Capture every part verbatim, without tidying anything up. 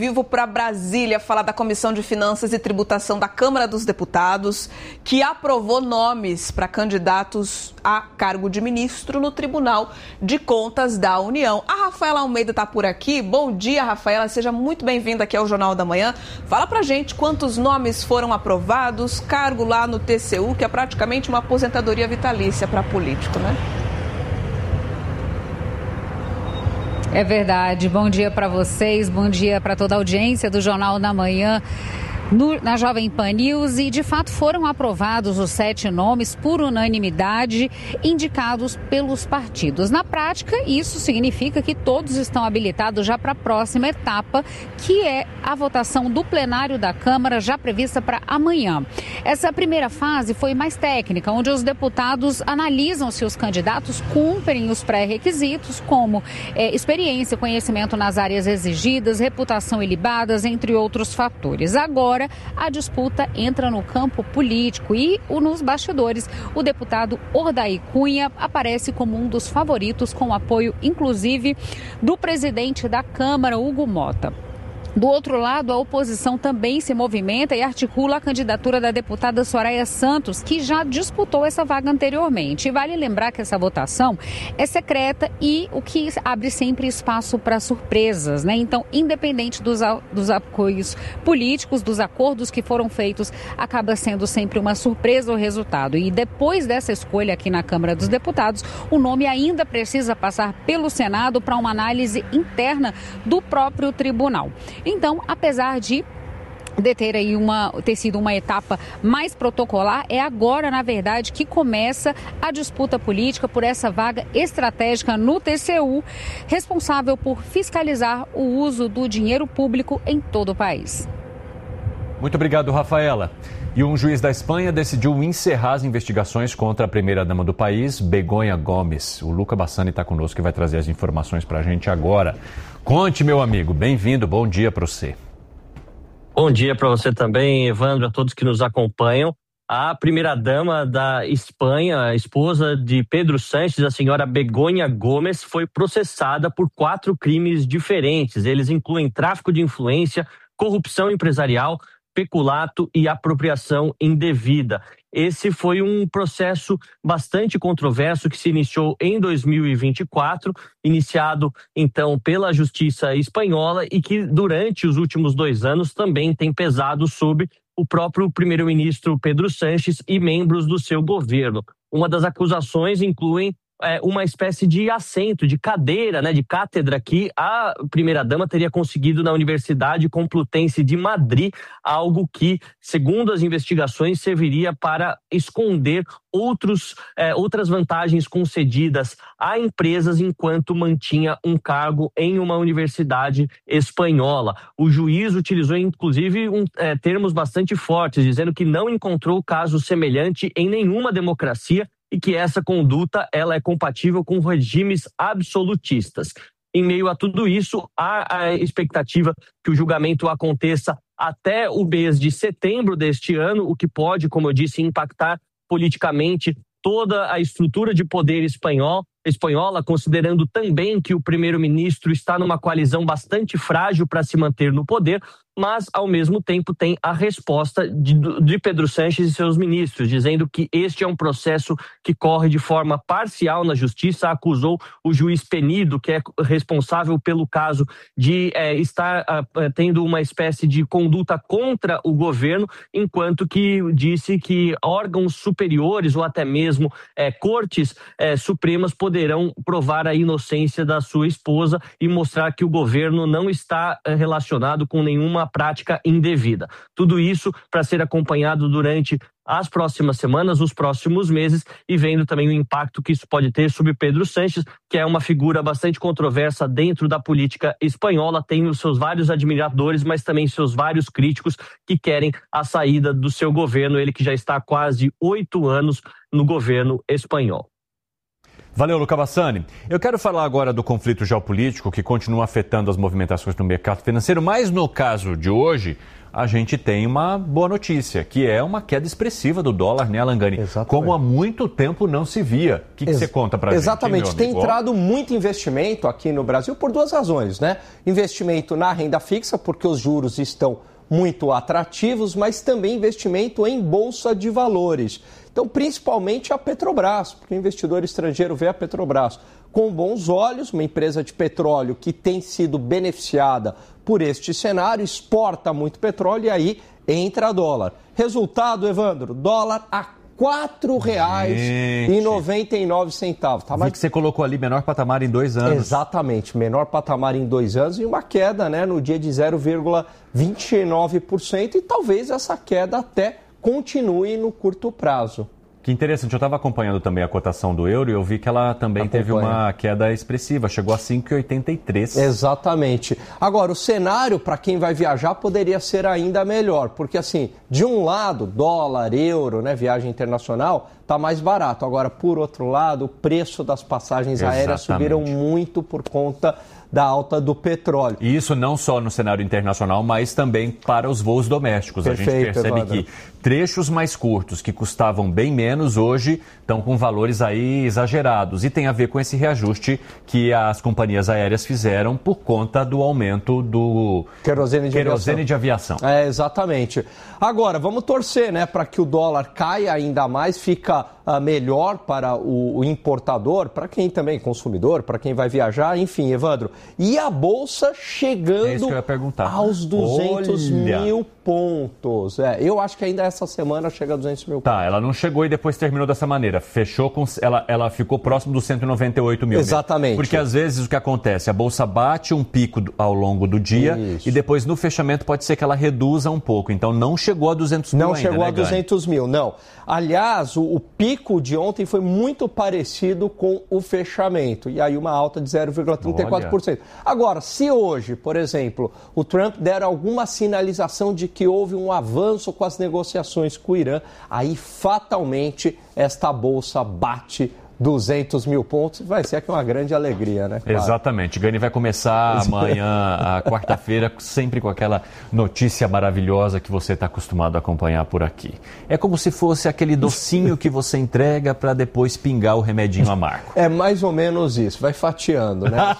Vivo para Brasília falar da Comissão de Finanças e Tributação da Câmara dos Deputados, que aprovou nomes para candidatos a cargo de ministro no Tribunal de Contas da União. A Rafaela Almeida está por aqui. Bom dia, Rafaela. Seja muito bem-vinda aqui ao Jornal da Manhã. Fala pra gente quantos nomes foram aprovados, cargo lá no T C U, que é praticamente uma aposentadoria vitalícia para político, né? É verdade. Bom dia para vocês, bom dia para toda a audiência do Jornal da Manhã. No, na Jovem Pan News, e de fato foram aprovados os sete nomes por unanimidade indicados pelos partidos. Na prática, isso significa que todos estão habilitados já para a próxima etapa, que é a votação do plenário da Câmara, já prevista para amanhã. Essa primeira fase foi mais técnica, onde os deputados analisam se os candidatos cumprem os pré-requisitos, como é, experiência, conhecimento nas áreas exigidas, reputação ilibadas, entre outros fatores. Agora, a disputa entra no campo político e nos bastidores, o deputado Ordaí Cunha aparece como um dos favoritos, com apoio, inclusive, do presidente da Câmara, Hugo Mota. Do outro lado, a oposição também se movimenta e articula a candidatura da deputada Soraya Santos, que já disputou essa vaga anteriormente. E vale lembrar que essa votação é secreta e o que abre sempre espaço para surpresas, né? Então, independente dos, dos apoios políticos, dos acordos que foram feitos, acaba sendo sempre uma surpresa o resultado. E depois dessa escolha aqui na Câmara dos Deputados, o nome ainda precisa passar pelo Senado para uma análise interna do próprio tribunal. Então, apesar de de ter aí uma, ter sido uma etapa mais protocolar, é agora, na verdade, que começa a disputa política por essa vaga estratégica no T C U, responsável por fiscalizar o uso do dinheiro público em todo o país. Muito obrigado, Rafaela. E um juiz da Espanha decidiu encerrar as investigações contra a primeira-dama do país, Begonha Gomes. O Luca Bassani está conosco e vai trazer as informações para a gente agora. Conte, meu amigo. Bem-vindo. Bom dia para você. Bom dia para você também, Evandro, a todos que nos acompanham. A primeira-dama da Espanha, a esposa de Pedro Sánchez, a senhora Begonha Gomes, foi processada por quatro crimes diferentes. Eles incluem tráfico de influência, corrupção empresarial, peculato e apropriação indevida. Esse foi um processo bastante controverso que se iniciou em dois mil e vinte e quatro, iniciado então pela Justiça Espanhola e que durante os últimos dois anos também tem pesado sobre o próprio primeiro-ministro Pedro Sánchez e membros do seu governo. Uma das acusações inclui É uma espécie de assento, de cadeira, né, de cátedra que a primeira-dama teria conseguido na Universidade Complutense de Madrid, algo que, segundo as investigações, serviria para esconder outros, eh, outras vantagens concedidas a empresas enquanto mantinha um cargo em uma universidade espanhola. O juiz utilizou, inclusive, um, eh, termos bastante fortes, dizendo que não encontrou caso semelhante em nenhuma democracia e que essa conduta ela é compatível com regimes absolutistas. Em meio a tudo isso, há a expectativa que o julgamento aconteça até o mês de setembro deste ano, o que pode, como eu disse, impactar politicamente toda a estrutura de poder espanhol, espanhola, considerando também que o primeiro-ministro está numa coalizão bastante frágil para se manter no poder, mas, ao mesmo tempo, tem a resposta de, de Pedro Sánchez e seus ministros, dizendo que este é um processo que corre de forma parcial na justiça. Acusou o juiz Penido, que é responsável pelo caso de é, estar é, tendo uma espécie de conduta contra o governo, enquanto que disse que órgãos superiores ou até mesmo é, cortes é, supremas poderão provar a inocência da sua esposa e mostrar que o governo não está é, relacionado com nenhuma prática indevida. Tudo isso para ser acompanhado durante as próximas semanas, os próximos meses, e vendo também o impacto que isso pode ter sobre Pedro Sánchez, que é uma figura bastante controversa dentro da política espanhola, tem os seus vários admiradores, mas também seus vários críticos que querem a saída do seu governo, ele que já está há quase oito anos no governo espanhol. Valeu, Luca Bassani. Eu quero falar agora do conflito geopolítico que continua afetando as movimentações no mercado financeiro, mas no caso de hoje, a gente tem uma boa notícia, que é uma queda expressiva do dólar, né, Alangani? Exatamente. Como há muito tempo não se via. O que, que Ex- você conta pra Exatamente. gente? Exatamente. Tem entrado muito investimento aqui no Brasil por duas razões, né? Investimento na renda fixa, porque os juros estão muito atrativos, mas também investimento em bolsa de valores. Então, principalmente a Petrobras, porque o investidor estrangeiro vê a Petrobras com bons olhos, uma empresa de petróleo que tem sido beneficiada por este cenário, exporta muito petróleo e aí entra dólar. Resultado, Evandro, dólar a quatro reais e noventa e nove centavos. Tá mais... que você colocou ali menor patamar em dois anos. Exatamente, menor patamar em dois anos e uma queda, né, no dia de zero vírgula vinte e nove por cento e talvez essa queda até continue no curto prazo. Que interessante, eu estava acompanhando também a cotação do euro e eu vi que ela também Acompanha. teve uma queda expressiva, chegou a cinco reais e oitenta e três centavos. Exatamente. Agora, o cenário para quem vai viajar poderia ser ainda melhor, porque assim, de um lado, dólar, euro, né, viagem internacional, está mais barato. Agora, por outro lado, o preço das passagens Exatamente. aéreas subiram muito por conta da alta do petróleo. E isso não só no cenário internacional, mas também para os voos domésticos. Perfeito, a gente percebe Evandro. que trechos mais curtos, que custavam bem menos, hoje estão com valores aí exagerados. E tem a ver com esse reajuste que as companhias aéreas fizeram por conta do aumento do querosene de querosene aviação. De aviação. É, exatamente. Agora, vamos torcer, né, para que o dólar caia ainda mais, fica uh, melhor para o, o importador, para quem também consumidor, para quem vai viajar, enfim, Evandro. E a Bolsa chegando é isso que eu ia perguntar. aos duzentos Olha. mil pontos. É, eu acho que ainda essa semana chega a duzentos mil pontos. Tá, ela não chegou e depois terminou dessa maneira. Fechou com... Ela, ela ficou próximo dos cento e noventa e oito mil. Exatamente. Mesmo. Porque às vezes o que acontece? A Bolsa bate um pico ao longo do dia Isso. e depois no fechamento pode ser que ela reduza um pouco. Então não chegou a duzentos mil Não ainda, chegou né, a duzentos mil, não. Aliás, o, o pico de ontem foi muito parecido com o fechamento. E aí uma alta de zero vírgula trinta e quatro por cento. Olha. Agora, se hoje, por exemplo, o Trump der alguma sinalização de que houve um avanço com as negociações com o Irã, aí fatalmente esta bolsa bate duzentos mil pontos, vai ser aqui uma grande alegria, né? Claro. Exatamente. Gani vai começar amanhã, a quarta-feira, sempre com aquela notícia maravilhosa que você está acostumado a acompanhar por aqui. É como se fosse aquele docinho que você entrega para depois pingar o remedinho amargo. É mais ou menos isso, vai fatiando, né?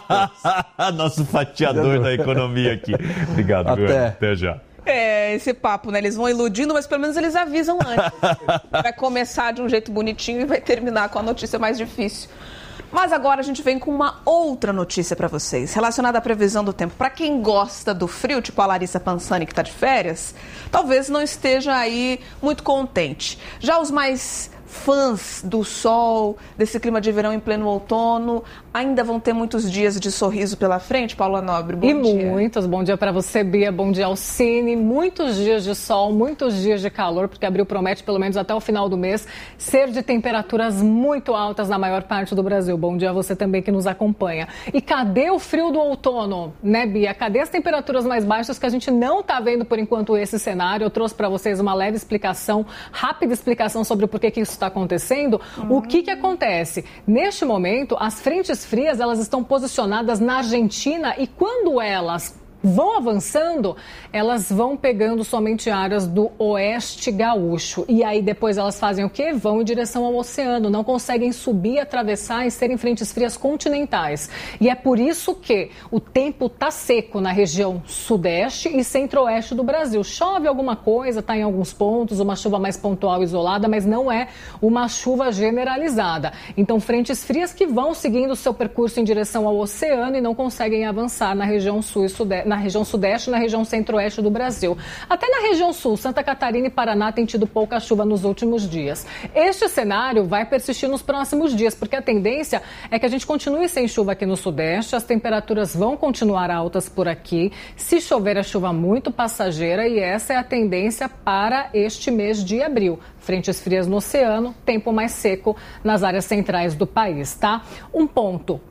Nosso fatiador da economia aqui. Obrigado, Até. Gani. Até já. É, esse papo, né? Eles vão iludindo, mas pelo menos eles avisam antes. Vai começar de um jeito bonitinho e vai terminar com a notícia mais difícil. Mas agora a gente vem com uma outra notícia para vocês, relacionada à previsão do tempo. Para quem gosta do frio, tipo a Larissa Pansani, que está de férias, talvez não esteja aí muito contente. Já os mais fãs do sol, desse clima de verão em pleno outono, ainda vão ter muitos dias de sorriso pela frente, Paula Nobre, bom e dia. E muitos, bom dia para você, Bia, bom dia ao Cine, muitos dias de sol, muitos dias de calor, porque abril promete, pelo menos até o final do mês, ser de temperaturas muito altas na maior parte do Brasil. Bom dia a você também que nos acompanha. E cadê o frio do outono, né, Bia? Cadê as temperaturas mais baixas que a gente não está vendo por enquanto esse cenário? Eu trouxe para vocês uma leve explicação, rápida explicação sobre o porquê que isso está acontecendo. Uhum. O que que acontece? Neste momento, as frentes frias, elas estão posicionadas na Argentina e quando elas vão avançando, elas vão pegando somente áreas do oeste gaúcho. E aí depois elas fazem o quê? Vão em direção ao oceano, não conseguem subir, atravessar e serem frentes frias continentais. E é por isso que o tempo está seco na região sudeste e centro-oeste do Brasil. Chove alguma coisa, está em alguns pontos, uma chuva mais pontual, isolada, mas não é uma chuva generalizada. Então, frentes frias que vão seguindo o seu percurso em direção ao oceano e não conseguem avançar na região sul e sudeste, na região sudeste e na região centro-oeste do Brasil. Até na região sul, Santa Catarina e Paraná têm tido pouca chuva nos últimos dias. Este cenário vai persistir nos próximos dias, porque a tendência é que a gente continue sem chuva aqui no sudeste, as temperaturas vão continuar altas por aqui. Se chover, é chuva muito passageira e essa é a tendência para este mês de abril. Frentes frias no oceano, tempo mais seco nas áreas centrais do país, tá? Um ponto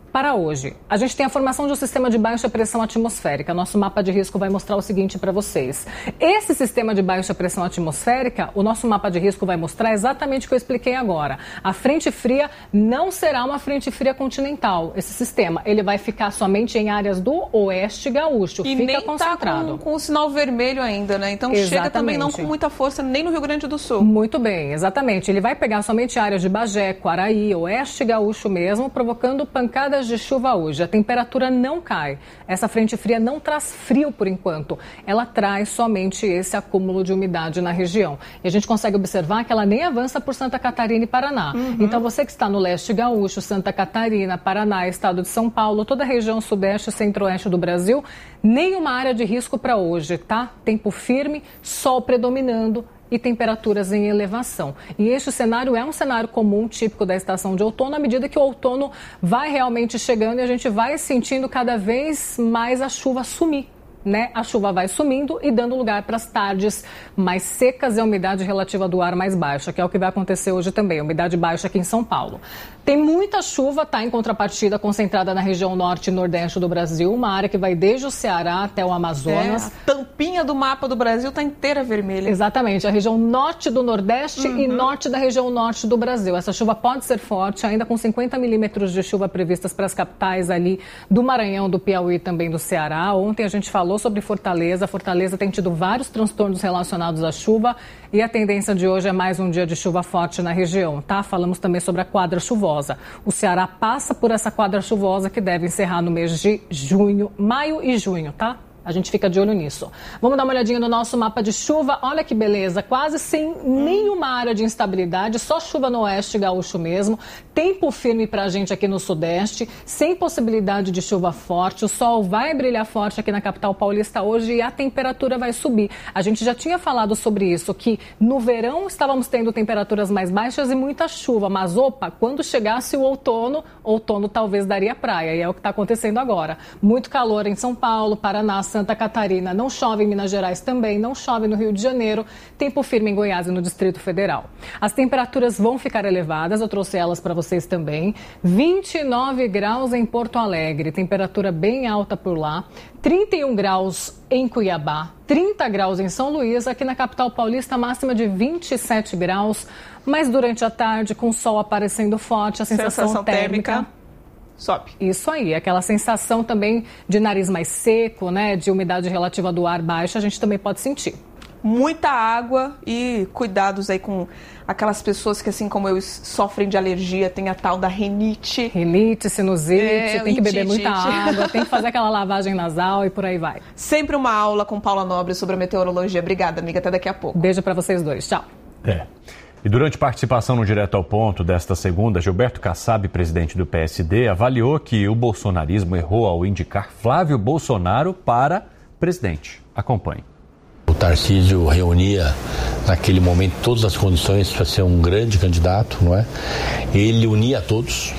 para hoje. A gente tem a formação de um sistema de baixa pressão atmosférica. Nosso mapa de risco vai mostrar o seguinte para vocês. Esse sistema de baixa pressão atmosférica, o nosso mapa de risco vai mostrar exatamente o que eu expliquei agora. A frente fria não será uma frente fria continental. Esse sistema, ele vai ficar somente em áreas do oeste gaúcho. E Fica nem concentrado. Tá com, com o sinal vermelho ainda, né? Então exatamente. Chega também não com muita força nem no Rio Grande do Sul. Muito bem, exatamente. Ele vai pegar somente áreas de Bagé, Quaraí, oeste gaúcho mesmo, provocando pancadas de chuva hoje. A temperatura não cai. Essa frente fria não traz frio por enquanto. Ela traz somente esse acúmulo de umidade na região. E a gente consegue observar que ela nem avança por Santa Catarina e Paraná. Uhum. Então você que está no leste gaúcho, Santa Catarina, Paraná, estado de São Paulo, toda a região sudeste e centro-oeste do Brasil, nenhuma área de risco para hoje, tá? Tempo firme, sol predominando e temperaturas em elevação. E este cenário é um cenário comum, típico da estação de outono, à medida que o outono vai realmente chegando e a gente vai sentindo cada vez mais a chuva sumir. Né? A chuva vai sumindo e dando lugar para as tardes mais secas e a umidade relativa do ar mais baixa, que é o que vai acontecer hoje também, a umidade baixa aqui em São Paulo. Tem muita chuva, tá, em contrapartida, concentrada na região norte e nordeste do Brasil, uma área que vai desde o Ceará até o Amazonas. É, a tampinha do mapa do Brasil está inteira vermelha. Exatamente, a região norte do Nordeste uhum. e norte da região norte do Brasil. Essa chuva pode ser forte, ainda com cinquenta milímetros de chuva previstas para as capitais ali do Maranhão, do Piauí e também do Ceará. Ontem a gente falou sobre Fortaleza. Fortaleza tem tido vários transtornos relacionados à chuva e a tendência de hoje é mais um dia de chuva forte na região, tá? Falamos também sobre a quadra chuvosa. O Ceará passa por essa quadra chuvosa que deve encerrar no mês de junho, maio e junho, tá? A gente fica de olho nisso. Vamos dar uma olhadinha no nosso mapa de chuva. Olha que beleza, quase sem nenhuma área de instabilidade, só chuva no oeste gaúcho mesmo. Tempo firme pra gente aqui no sudeste, sem possibilidade de chuva forte. O sol vai brilhar forte aqui na capital paulista hoje e a temperatura vai subir. A gente já tinha falado sobre isso, que no verão estávamos tendo temperaturas mais baixas e muita chuva. Mas, opa, quando chegasse o outono, outono talvez daria praia. E é o que está acontecendo agora. Muito calor em São Paulo, Paraná, Santa Catarina, não chove em Minas Gerais também, não chove no Rio de Janeiro, tempo firme em Goiás e no Distrito Federal. As temperaturas vão ficar elevadas, eu trouxe elas para vocês também. vinte e nove graus em Porto Alegre, temperatura bem alta por lá. trinta e um graus em Cuiabá, trinta graus em São Luís, aqui na capital paulista, máxima de vinte e sete graus, mas durante a tarde, com o sol aparecendo forte, a sensação, sensação térmica... térmica sobe. Isso aí, aquela sensação também de nariz mais seco, né, de umidade relativa do ar baixa, a gente também pode sentir. Muita água e cuidados aí com aquelas pessoas que, assim como eu, sofrem de alergia, tem a tal da rinite. Rinite, sinusite, é, tem que beber muita água, tem que fazer aquela lavagem nasal e por aí vai. Sempre uma aula com Paula Nobre sobre a meteorologia. Obrigada, amiga, até daqui a pouco. Beijo para vocês dois, tchau. É. E durante participação no Direto ao Ponto desta segunda, Gilberto Kassab, presidente do P S D, avaliou que o bolsonarismo errou ao indicar Flávio Bolsonaro para presidente. Acompanhe. O Tarcísio reunia naquele momento todas as condições para ser um grande candidato, não é? Ele unia todos,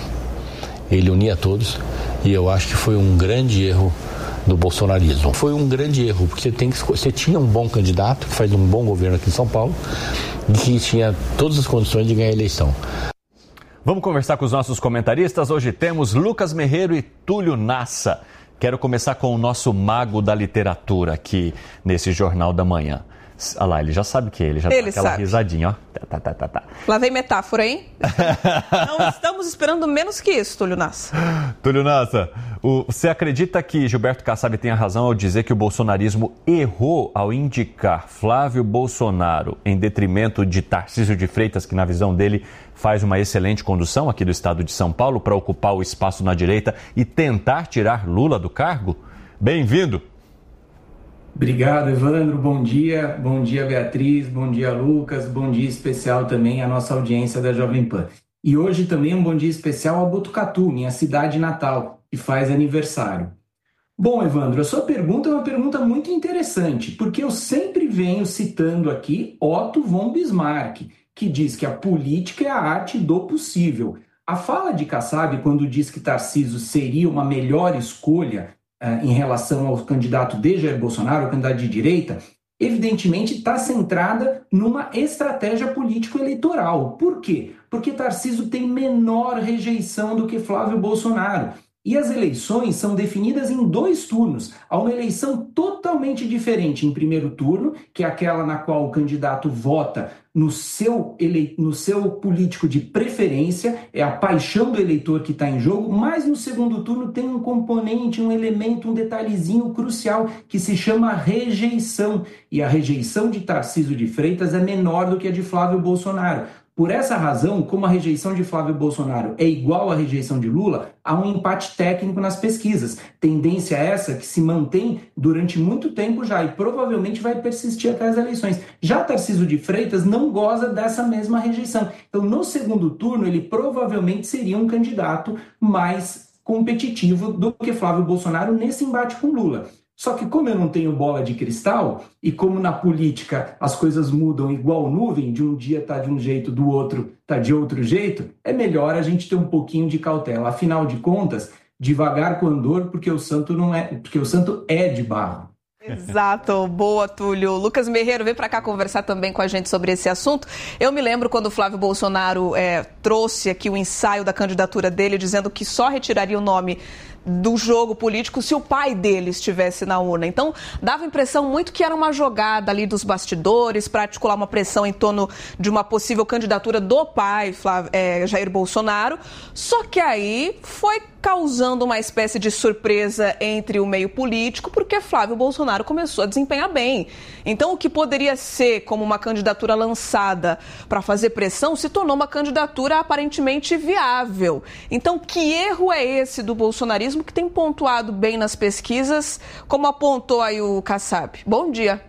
ele unia todos e eu acho que foi um grande erro do bolsonarismo. Foi um grande erro, porque você, tem que, você tinha um bom candidato que faz um bom governo aqui em São Paulo e que tinha todas as condições de ganhar a eleição. Vamos conversar com os nossos comentaristas. Hoje temos Lucas Merreiro e Túlio Nassa. Quero começar com o nosso mago da literatura aqui nesse Jornal da Manhã. Olha lá, ele já sabe que é ele, já ele dá aquela sabe. risadinha, ó. Tá, tá, tá, tá. Lá vem metáfora, hein? Não estamos esperando menos que isso, Túlio Nassa. Túlio Nassa, o, você acredita que Gilberto Kassab tenha razão ao dizer que o bolsonarismo errou ao indicar Flávio Bolsonaro em detrimento de Tarcísio de Freitas, que na visão dele faz uma excelente condução aqui do estado de São Paulo para ocupar o espaço na direita e tentar tirar Lula do cargo? Bem-vindo. Obrigado, Evandro. Bom dia. Bom dia, Beatriz. Bom dia, Lucas. Bom dia especial também à nossa audiência da Jovem Pan. E hoje também um bom dia especial a Botucatu, minha cidade natal, que faz aniversário. Bom, Evandro, a sua pergunta é uma pergunta muito interessante, porque eu sempre venho citando aqui Otto von Bismarck, que diz que a política é a arte do possível. A fala de Kassab, quando diz que Tarcísio seria uma melhor escolha em relação ao candidato de Jair Bolsonaro, o candidato de direita, evidentemente está centrada numa estratégia político-eleitoral. Por quê? Porque Tarcísio tem menor rejeição do que Flávio Bolsonaro. E as eleições são definidas em dois turnos. Há uma eleição totalmente diferente em primeiro turno, que é aquela na qual o candidato vota no seu, ele... no seu político de preferência, é a paixão do eleitor que está em jogo, mas no segundo turno tem um componente, um elemento, um detalhezinho crucial que se chama rejeição. E a rejeição de Tarcísio de Freitas é menor do que a de Flávio Bolsonaro. Por essa razão, como a rejeição de Flávio Bolsonaro é igual à rejeição de Lula, há um empate técnico nas pesquisas. Tendência essa que se mantém durante muito tempo já e provavelmente vai persistir até as eleições. Já Tarcísio de Freitas não goza dessa mesma rejeição. Então, no segundo turno, ele provavelmente seria um candidato mais competitivo do que Flávio Bolsonaro nesse embate com Lula. Só que como eu não tenho bola de cristal, e como na política as coisas mudam igual nuvem, de um dia tá de um jeito, do outro tá de outro jeito, é melhor a gente ter um pouquinho de cautela. Afinal de contas, devagar com andor, porque o santo não é, porque o santo é de barro. Exato, boa, Túlio. Lucas Merreiro, vem para cá conversar também com a gente sobre esse assunto. Eu me lembro quando o Flávio Bolsonaro é, trouxe aqui o ensaio da candidatura dele, dizendo que só retiraria o nome do jogo político se o pai dele estivesse na urna. Então, dava a impressão muito que era uma jogada ali dos bastidores para articular uma pressão em torno de uma possível candidatura do pai, Flávio, é, Jair Bolsonaro. Só que aí foi causando uma espécie de surpresa entre o meio político, porque Flávio Bolsonaro começou a desempenhar bem. Então, o que poderia ser como uma candidatura lançada para fazer pressão se tornou uma candidatura aparentemente viável. Então, que erro é esse do bolsonarismo que tem pontuado bem nas pesquisas, como apontou aí o Kassab? Bom dia.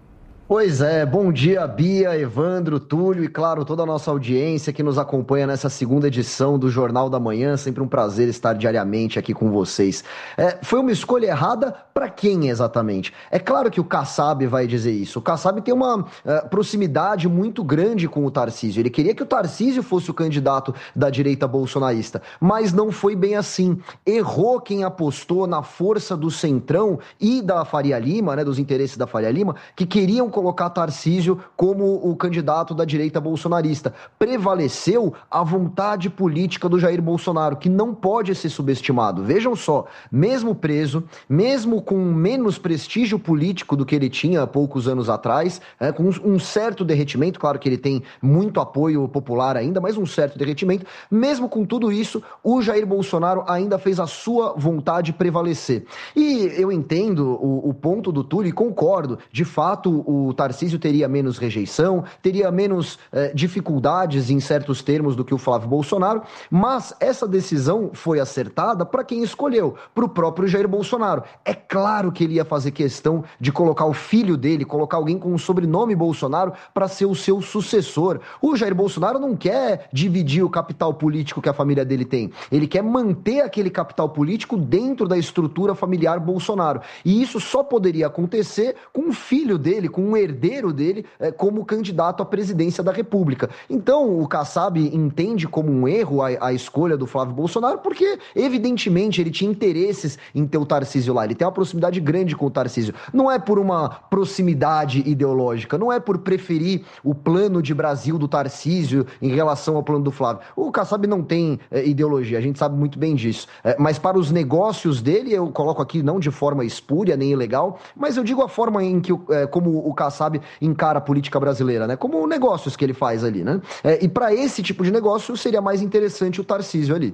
Pois é, bom dia, Bia, Evandro, Túlio e, claro, toda a nossa audiência que nos acompanha nessa segunda edição do Jornal da Manhã. Sempre um prazer estar diariamente aqui com vocês. É, foi uma escolha errada para quem exatamente? É claro que o Kassab vai dizer isso. O Kassab tem uma uh, proximidade muito grande com o Tarcísio. Ele queria que o Tarcísio fosse o candidato da direita bolsonarista, mas não foi bem assim. Errou quem apostou na força do Centrão e da Faria Lima, né, dos interesses da Faria Lima, que queriam colocar Tarcísio como o candidato da direita bolsonarista. Prevaleceu a vontade política do Jair Bolsonaro, que não pode ser subestimado. Vejam só, mesmo preso, mesmo com menos prestígio político do que ele tinha há poucos anos atrás, é, com um certo derretimento, claro que ele tem muito apoio popular ainda, mas um certo derretimento, mesmo com tudo isso, o Jair Bolsonaro ainda fez a sua vontade prevalecer. E eu entendo o, o ponto do Túlio e concordo, de fato, o O Tarcísio teria menos rejeição, teria menos eh, dificuldades em certos termos do que o Flávio Bolsonaro, mas essa decisão foi acertada para quem escolheu, para o próprio Jair Bolsonaro. É claro que ele ia fazer questão de colocar o filho dele, colocar alguém com o sobrenome Bolsonaro para ser o seu sucessor. O Jair Bolsonaro não quer dividir o capital político que a família dele tem, ele quer manter aquele capital político dentro da estrutura familiar Bolsonaro. E isso só poderia acontecer com o filho dele, com um herdeiro dele é, como candidato à presidência da República. Então, o Kassab entende como um erro a, a escolha do Flávio Bolsonaro, porque, evidentemente, ele tinha interesses em ter o Tarcísio lá. Ele tem uma proximidade grande com o Tarcísio. Não é por uma proximidade ideológica, não é por preferir o plano de Brasil do Tarcísio em relação ao plano do Flávio. O Kassab não tem é, ideologia, a gente sabe muito bem disso. É, mas para os negócios dele, eu coloco aqui não de forma espúria nem ilegal, mas eu digo a forma em que, é, como o Kassab encara a política brasileira, né? Como negócios que ele faz ali, né? É, e para esse tipo de negócio seria mais interessante o Tarcísio ali.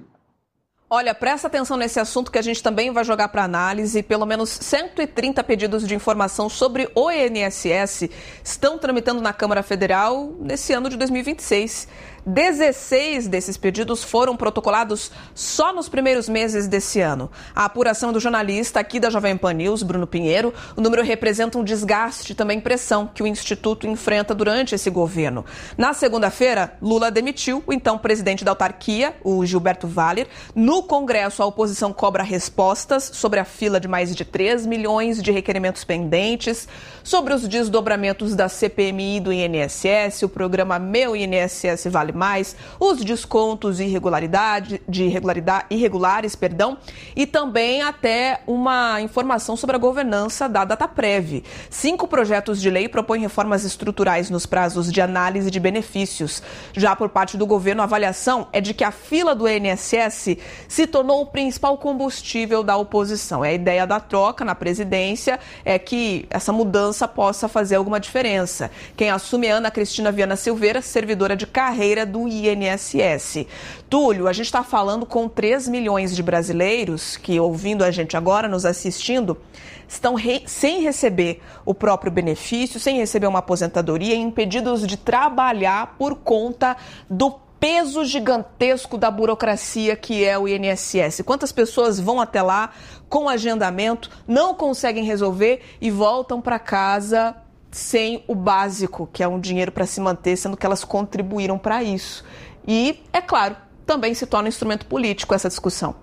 Olha, presta atenção nesse assunto que a gente também vai jogar para análise. Pelo menos cento e trinta pedidos de informação sobre o I N S S estão tramitando na Câmara Federal nesse ano de dois mil e vinte e seis. dezesseis desses pedidos foram protocolados só nos primeiros meses desse ano. A apuração do jornalista aqui da Jovem Pan News, Bruno Pinheiro, o número representa um desgaste e também pressão que o Instituto enfrenta durante esse governo. Na segunda-feira, Lula demitiu o então presidente da autarquia, o Gilberto Valler. No Congresso, a oposição cobra respostas sobre a fila de mais de três milhões de requerimentos pendentes, sobre os desdobramentos da C P M I do I N S S, o programa Meu I N S S Vale Vale Mais, os descontos de irregularidade, de irregularidade, irregulares, perdão, e também até uma informação sobre a governança da Dataprev. Cinco projetos de lei propõem reformas estruturais nos prazos de análise de benefícios. Já por parte do governo, a avaliação é de que a fila do I N S S se tornou o principal combustível da oposição. A ideia da troca na presidência é que essa mudança possa fazer alguma diferença. Quem assume é Ana Cristina Viana Silveira, servidora de carreira do I N S S. Túlio, a gente está falando com três milhões de brasileiros que, ouvindo a gente agora, nos assistindo, estão re- sem receber o próprio benefício, sem receber uma aposentadoria, impedidos de trabalhar por conta do peso gigantesco da burocracia que é o I N S S. Quantas pessoas vão até lá com agendamento, não conseguem resolver e voltam para casa sem o básico, que é um dinheiro para se manter, sendo que elas contribuíram para isso. E, é claro, também se torna um instrumento político essa discussão.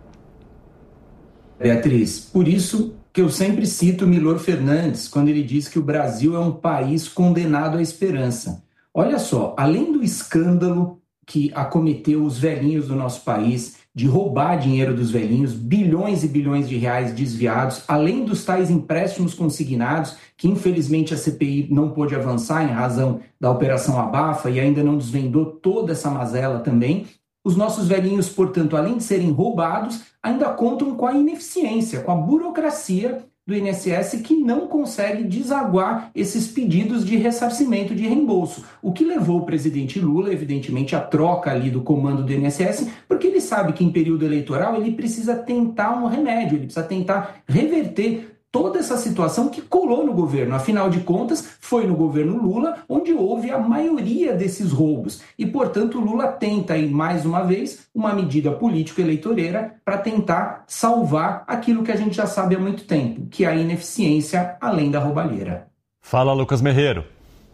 Beatriz, por isso que eu sempre cito Milor Fernandes, quando ele diz que o Brasil é um país condenado à esperança. Olha só, além do escândalo que acometeu os velhinhos do nosso país, de roubar dinheiro dos velhinhos, bilhões e bilhões de reais desviados, além dos tais empréstimos consignados, que infelizmente a C P I não pôde avançar em razão da Operação Abafa e ainda não desvendou toda essa mazela também, os nossos velhinhos, portanto, além de serem roubados, ainda contam com a ineficiência, com a burocracia do I N S S que não consegue desaguar esses pedidos de ressarcimento de reembolso. O que levou o presidente Lula, evidentemente, à troca ali do comando do I N S S, porque ele sabe que em período eleitoral ele precisa tentar um remédio, ele precisa tentar reverter toda essa situação que colou no governo. Afinal de contas, foi no governo Lula onde houve a maioria desses roubos. E, portanto, Lula tenta aí, mais uma vez, uma medida político-eleitoreira para tentar salvar aquilo que a gente já sabe há muito tempo, que é a ineficiência além da roubalheira. Fala, Lucas Merreiro.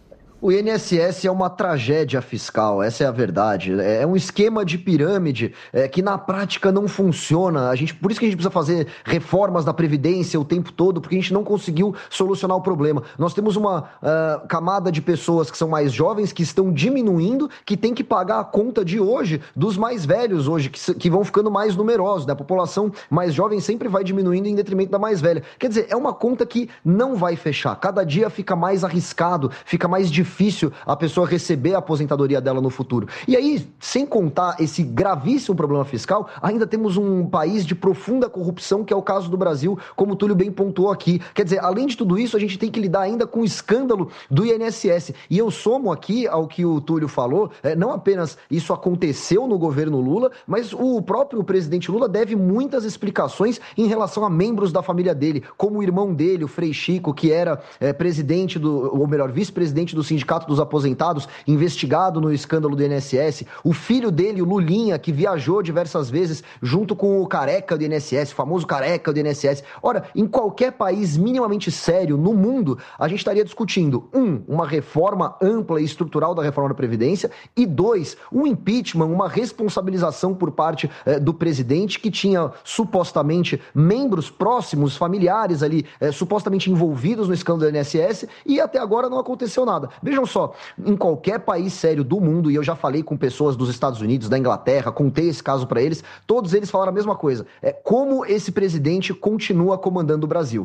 O I N S S é uma tragédia fiscal, essa é a verdade. É um esquema de pirâmide é, que na prática não funciona. A gente, por isso que a gente precisa fazer reformas da Previdência o tempo todo, porque a gente não conseguiu solucionar o problema. Nós temos uma uh, camada de pessoas que são mais jovens, que estão diminuindo, que tem que pagar a conta de hoje dos mais velhos hoje, que, que vão ficando mais numerosos. Né? A população mais jovem sempre vai diminuindo em detrimento da mais velha. Quer dizer, é uma conta que não vai fechar. Cada dia fica mais arriscado, fica mais difícil difícil a pessoa receber a aposentadoria dela no futuro. E aí, sem contar esse gravíssimo problema fiscal, ainda temos um país de profunda corrupção, que é o caso do Brasil, como o Túlio bem pontuou aqui. Quer dizer, além de tudo isso, a gente tem que lidar ainda com o escândalo do I N S S. E eu somo aqui ao que o Túlio falou, é, não apenas isso aconteceu no governo Lula, mas o próprio presidente Lula deve muitas explicações em relação a membros da família dele, como o irmão dele, o Frei Chico, que era é, presidente do, ou melhor, vice-presidente do Sindicato dos Aposentados, investigado no escândalo do I N S S, o filho dele, o Lulinha, que viajou diversas vezes junto com o careca do I N S S, o famoso careca do I N S S. Ora, em qualquer país minimamente sério no mundo, a gente estaria discutindo, um, uma reforma ampla e estrutural da reforma da Previdência, e dois, um impeachment, uma responsabilização por parte eh, do presidente, que tinha supostamente membros próximos, familiares ali, eh, supostamente envolvidos no escândalo do I N S S, e até agora não aconteceu nada. Vejam só, em qualquer país sério do mundo, e eu já falei com pessoas dos Estados Unidos, da Inglaterra, contei esse caso para eles, todos eles falaram a mesma coisa. É como esse presidente continua comandando o Brasil.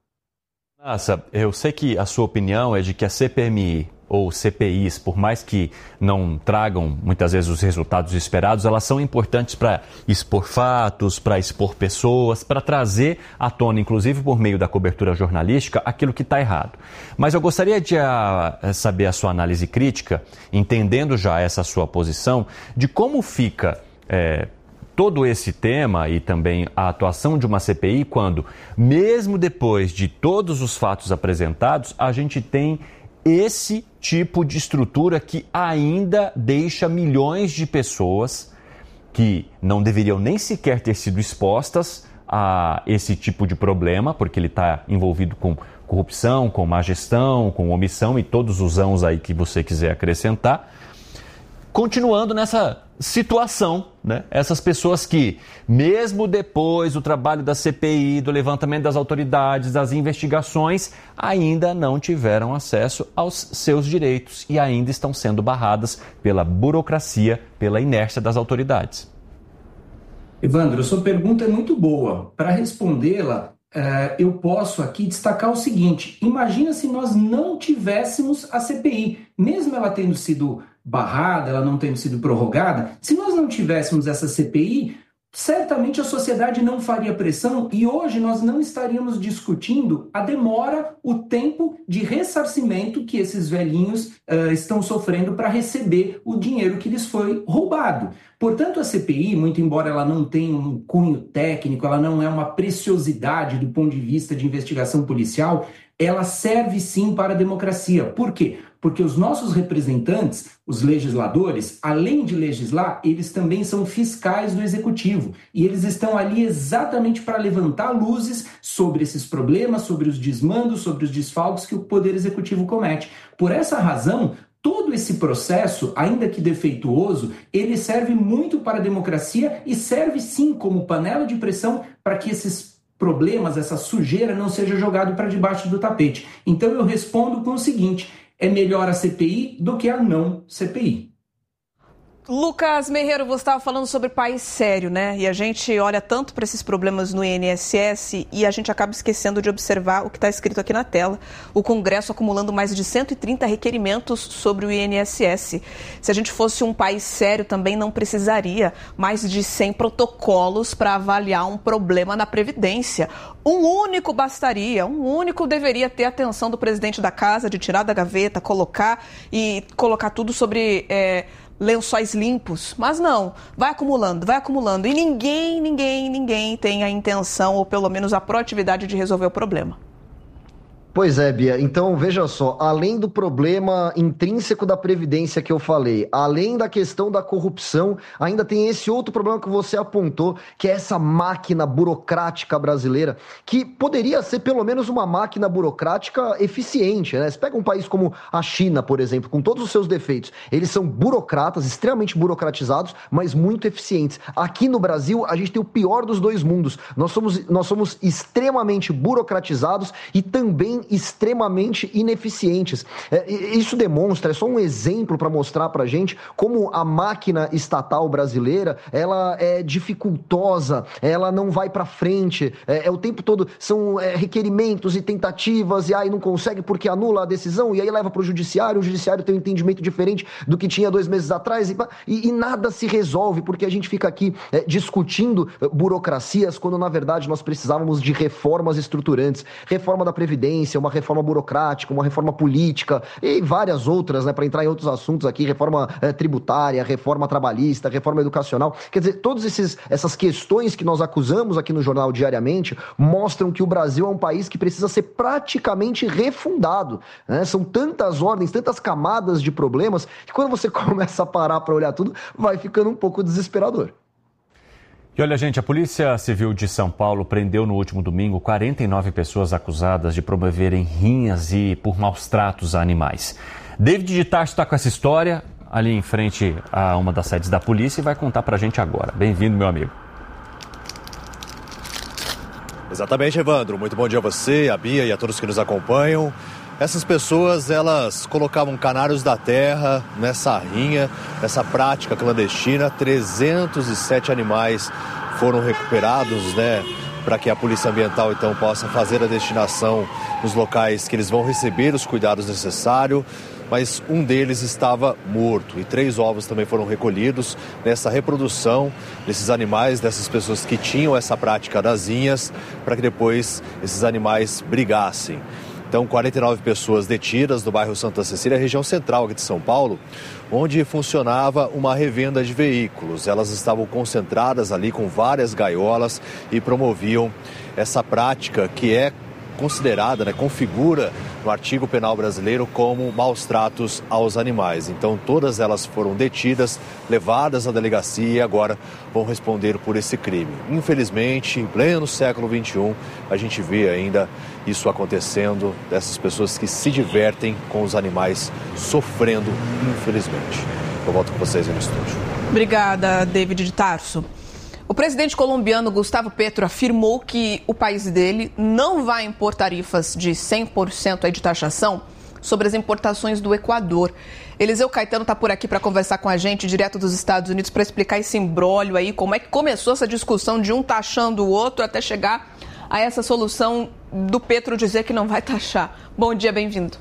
Nossa, eu sei que a sua opinião é de que a C P M I ou C P Is, por mais que não tragam muitas vezes os resultados esperados, elas são importantes para expor fatos, para expor pessoas, para trazer à tona, inclusive por meio da cobertura jornalística, aquilo que está errado. Mas eu gostaria de a, saber a sua análise crítica, entendendo já essa sua posição, de como fica é, todo esse tema e também a atuação de uma C P I quando, mesmo depois de todos os fatos apresentados, a gente tem esse tipo de estrutura que ainda deixa milhões de pessoas que não deveriam nem sequer ter sido expostas a esse tipo de problema, porque ele está envolvido com corrupção, com má gestão, com omissão e todos os ãos aí que você quiser acrescentar, continuando nessa situação, né? Essas pessoas que, mesmo depois do trabalho da C P I, do levantamento das autoridades, das investigações, ainda não tiveram acesso aos seus direitos e ainda estão sendo barradas pela burocracia, pela inércia das autoridades. Evandro, sua pergunta é muito boa. Para respondê-la, uh, eu posso aqui destacar o seguinte: imagina se nós não tivéssemos a C P I, mesmo ela tendo sido barrada, ela não tendo sido prorrogada, se nós não tivéssemos essa C P I, certamente a sociedade não faria pressão e hoje nós não estaríamos discutindo a demora, o tempo de ressarcimento que esses velhinhos uh, estão sofrendo para receber o dinheiro que lhes foi roubado. Portanto, a C P I, muito embora ela não tenha um cunho técnico, ela não é uma preciosidade do ponto de vista de investigação policial, ela serve sim para a democracia. Por quê? Porque os nossos representantes, os legisladores, além de legislar, eles também são fiscais do executivo. E eles estão ali exatamente para levantar luzes sobre esses problemas, sobre os desmandos, sobre os desfalques que o Poder Executivo comete. Por essa razão, todo esse processo, ainda que defeituoso, ele serve muito para a democracia e serve sim como panela de pressão para que esses problemas, essa sujeira não seja jogado para debaixo do tapete. Então eu respondo com o seguinte: é melhor a C P I do que a não C P I. Lucas Merreiro, você estava falando sobre país sério, né? E a gente olha tanto para esses problemas no I N S S e a gente acaba esquecendo de observar o que está escrito aqui na tela. O Congresso acumulando mais de cento e trinta requerimentos sobre o I N S S. Se a gente fosse um país sério, também não precisaria mais de cem protocolos para avaliar um problema na Previdência. Um único bastaria, um único deveria ter a atenção do presidente da casa de tirar da gaveta, colocar e colocar tudo sobre... É, lençóis limpos, mas não, vai acumulando, vai acumulando e ninguém, ninguém, ninguém tem a intenção ou pelo menos a proatividade de resolver o problema. Pois é, Bia. Então, veja só, além do problema intrínseco da Previdência que eu falei, além da questão da corrupção, ainda tem esse outro problema que você apontou, que é essa máquina burocrática brasileira, que poderia ser pelo menos uma máquina burocrática eficiente, né? Você pega um país como a China, por exemplo, com todos os seus defeitos, eles são burocratas, extremamente burocratizados, mas muito eficientes. Aqui no Brasil, a gente tem o pior dos dois mundos. Nós somos, nós somos extremamente burocratizados e também extremamente ineficientes. É, isso demonstra, é só um exemplo para mostrar para a gente como a máquina estatal brasileira, ela é dificultosa, ela não vai para frente, é, é o tempo todo, são é, requerimentos e tentativas, e aí não consegue porque anula a decisão, e aí leva para o judiciário, o judiciário tem um entendimento diferente do que tinha dois meses atrás, e, e, e nada se resolve, porque a gente fica aqui é, discutindo burocracias, quando na verdade nós precisávamos de reformas estruturantes, reforma da Previdência, uma reforma burocrática, uma reforma política e várias outras, né, para entrar em outros assuntos aqui, reforma é, tributária, reforma trabalhista, reforma educacional. Quer dizer, todas esses, essas questões que nós acusamos aqui no jornal diariamente mostram que o Brasil é um país que precisa ser praticamente refundado, né? São tantas ordens, tantas camadas de problemas que quando você começa a parar para olhar tudo, vai ficando um pouco desesperador. E olha, gente, a Polícia Civil de São Paulo prendeu no último domingo quarenta e nove pessoas acusadas de promoverem rinhas e por maus tratos a animais. David de Tarso está com essa história ali em frente a uma das sedes da polícia e vai contar pra gente agora. Bem-vindo, meu amigo. Exatamente, Evandro. Muito bom dia a você, a Bia e a todos que nos acompanham. Essas pessoas, elas colocavam canários da terra nessa rinha, nessa prática clandestina. trezentos e sete animais foram recuperados, né, para que a Polícia Ambiental, então, possa fazer a destinação nos locais que eles vão receber os cuidados necessários. Mas um deles estava morto e três ovos também foram recolhidos nessa reprodução desses animais, dessas pessoas que tinham essa prática das rinhas, para que depois esses animais brigassem. Então, quarenta e nove pessoas detidas no bairro Santa Cecília, região central aqui de São Paulo, onde funcionava uma revenda de veículos. Elas estavam concentradas ali com várias gaiolas e promoviam essa prática que é considerada, né, configura no artigo penal brasileiro como maus tratos aos animais. Então todas elas foram detidas, levadas à delegacia e agora vão responder por esse crime. Infelizmente, em pleno século vinte e um, a gente vê ainda isso acontecendo, dessas pessoas que se divertem com os animais sofrendo, infelizmente. Eu volto com vocês aí no estúdio. Obrigada, David de Tarso. O presidente colombiano Gustavo Petro afirmou que o país dele não vai impor tarifas de cem por cento de taxação sobre as importações do Equador. Eliseu Caetano está por aqui para conversar com a gente, direto dos Estados Unidos, para explicar esse imbróglio aí, como é que começou essa discussão de um taxando o outro até chegar a essa solução do Petro dizer que não vai taxar. Bom dia, bem-vindo.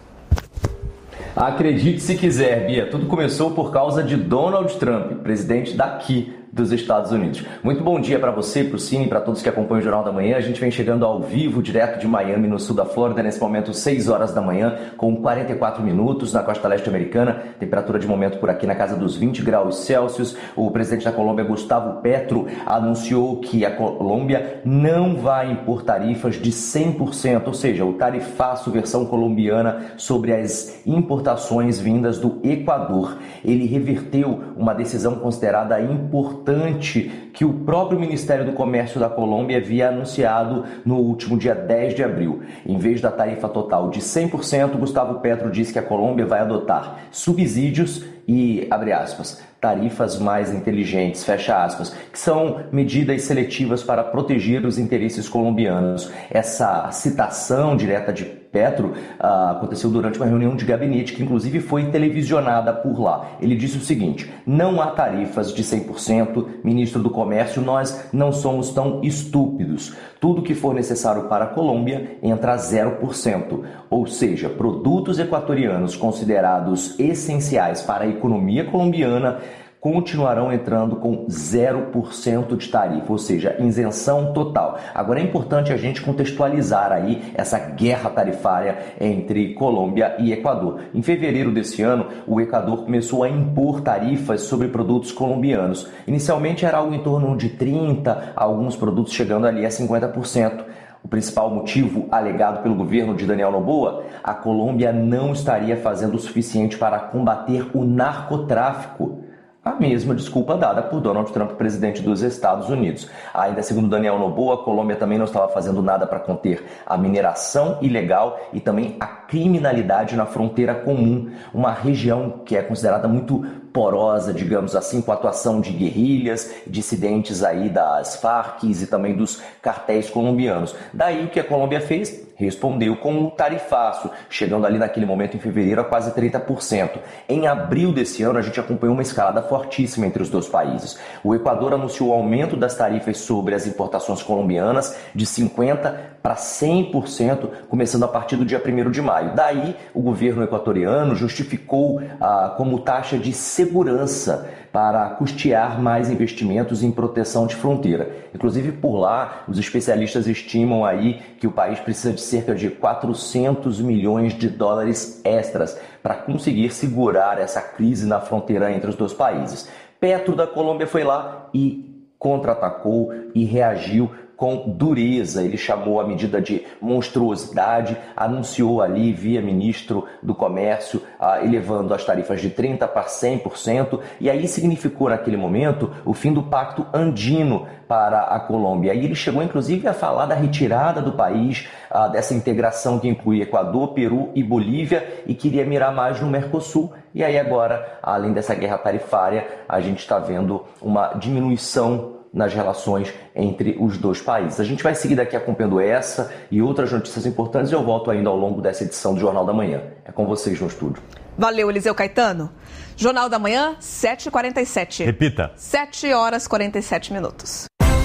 Acredite se quiser, Bia, tudo começou por causa de Donald Trump, presidente daqui dos Estados Unidos. Muito bom dia para você, para o Cine, para todos que acompanham o Jornal da Manhã. A gente vem chegando ao vivo, direto de Miami, no sul da Flórida, nesse momento seis horas da manhã, com quarenta e quatro minutos na costa leste americana. Temperatura de momento por aqui na casa dos vinte graus Celsius. O presidente da Colômbia, Gustavo Petro, anunciou que a Colômbia não vai impor tarifas de cem por cento, ou seja, o tarifaço versão colombiana sobre as importações vindas do Equador. Ele reverteu uma decisão considerada importante que o próprio Ministério do Comércio da Colômbia havia anunciado no último dia dez de abril. Em vez da tarifa total de cem por cento, Gustavo Petro disse que a Colômbia vai adotar subsídios e, abre aspas, tarifas mais inteligentes, fecha aspas, que são medidas seletivas para proteger os interesses colombianos. Essa citação direta de Petro ah, aconteceu durante uma reunião de gabinete que inclusive foi televisionada por lá. Ele disse o seguinte: não há tarifas de cem por cento, ministro do Comércio, nós não somos tão estúpidos. Tudo que for necessário para a Colômbia entra a zero por cento, ou seja, produtos equatorianos considerados essenciais para a economia colombiana continuarão entrando com zero por cento de tarifa, ou seja, isenção total. Agora é importante a gente contextualizar aí essa guerra tarifária entre Colômbia e Equador. Em fevereiro desse ano, o Equador começou a impor tarifas sobre produtos colombianos. Inicialmente era algo em torno de trinta por cento, alguns produtos chegando ali a cinquenta por cento. O principal motivo alegado pelo governo de Daniel Noboa: a Colômbia não estaria fazendo o suficiente para combater o narcotráfico. A mesma desculpa dada por Donald Trump, presidente dos Estados Unidos. Ainda segundo Daniel Noboa, a Colômbia também não estava fazendo nada para conter a mineração ilegal e também a criminalidade na fronteira comum, uma região que é considerada muito porosa, digamos assim, com a atuação de guerrilhas, dissidentes aí das Farc e também dos cartéis colombianos. Daí o que a Colômbia fez? Respondeu com um tarifaço, chegando ali naquele momento em fevereiro a quase trinta por cento. Em abril desse ano, a gente acompanhou uma escalada fortíssima entre os dois países. O Equador anunciou o aumento das tarifas sobre as importações colombianas de cinquenta por cento para cem por cento, começando a partir do dia primeiro de maio. Daí, o governo equatoriano justificou ah, como taxa de segurança para custear mais investimentos em proteção de fronteira. Inclusive, por lá, os especialistas estimam aí que o país precisa de cerca de quatrocentos milhões de dólares extras para conseguir segurar essa crise na fronteira entre os dois países. Petro da Colômbia foi lá e contra-atacou e reagiu com dureza. Ele chamou a medida de monstruosidade, anunciou ali via ministro do Comércio, ah, elevando as tarifas de trinta por cento para cem por cento, e aí significou naquele momento o fim do Pacto Andino para a Colômbia. E ele chegou inclusive a falar da retirada do país, ah, dessa integração que inclui Equador, Peru e Bolívia, e queria mirar mais no Mercosul. E aí agora, além dessa guerra tarifária, a gente está vendo uma diminuição nas relações entre os dois países. A gente vai seguir daqui acompanhando essa e outras notícias importantes e eu volto ainda ao longo dessa edição do Jornal da Manhã. É com vocês no estúdio. Valeu, Eliseu Caetano. Jornal da Manhã, sete e quarenta e sete. Repita. sete horas e quarenta e sete minutos.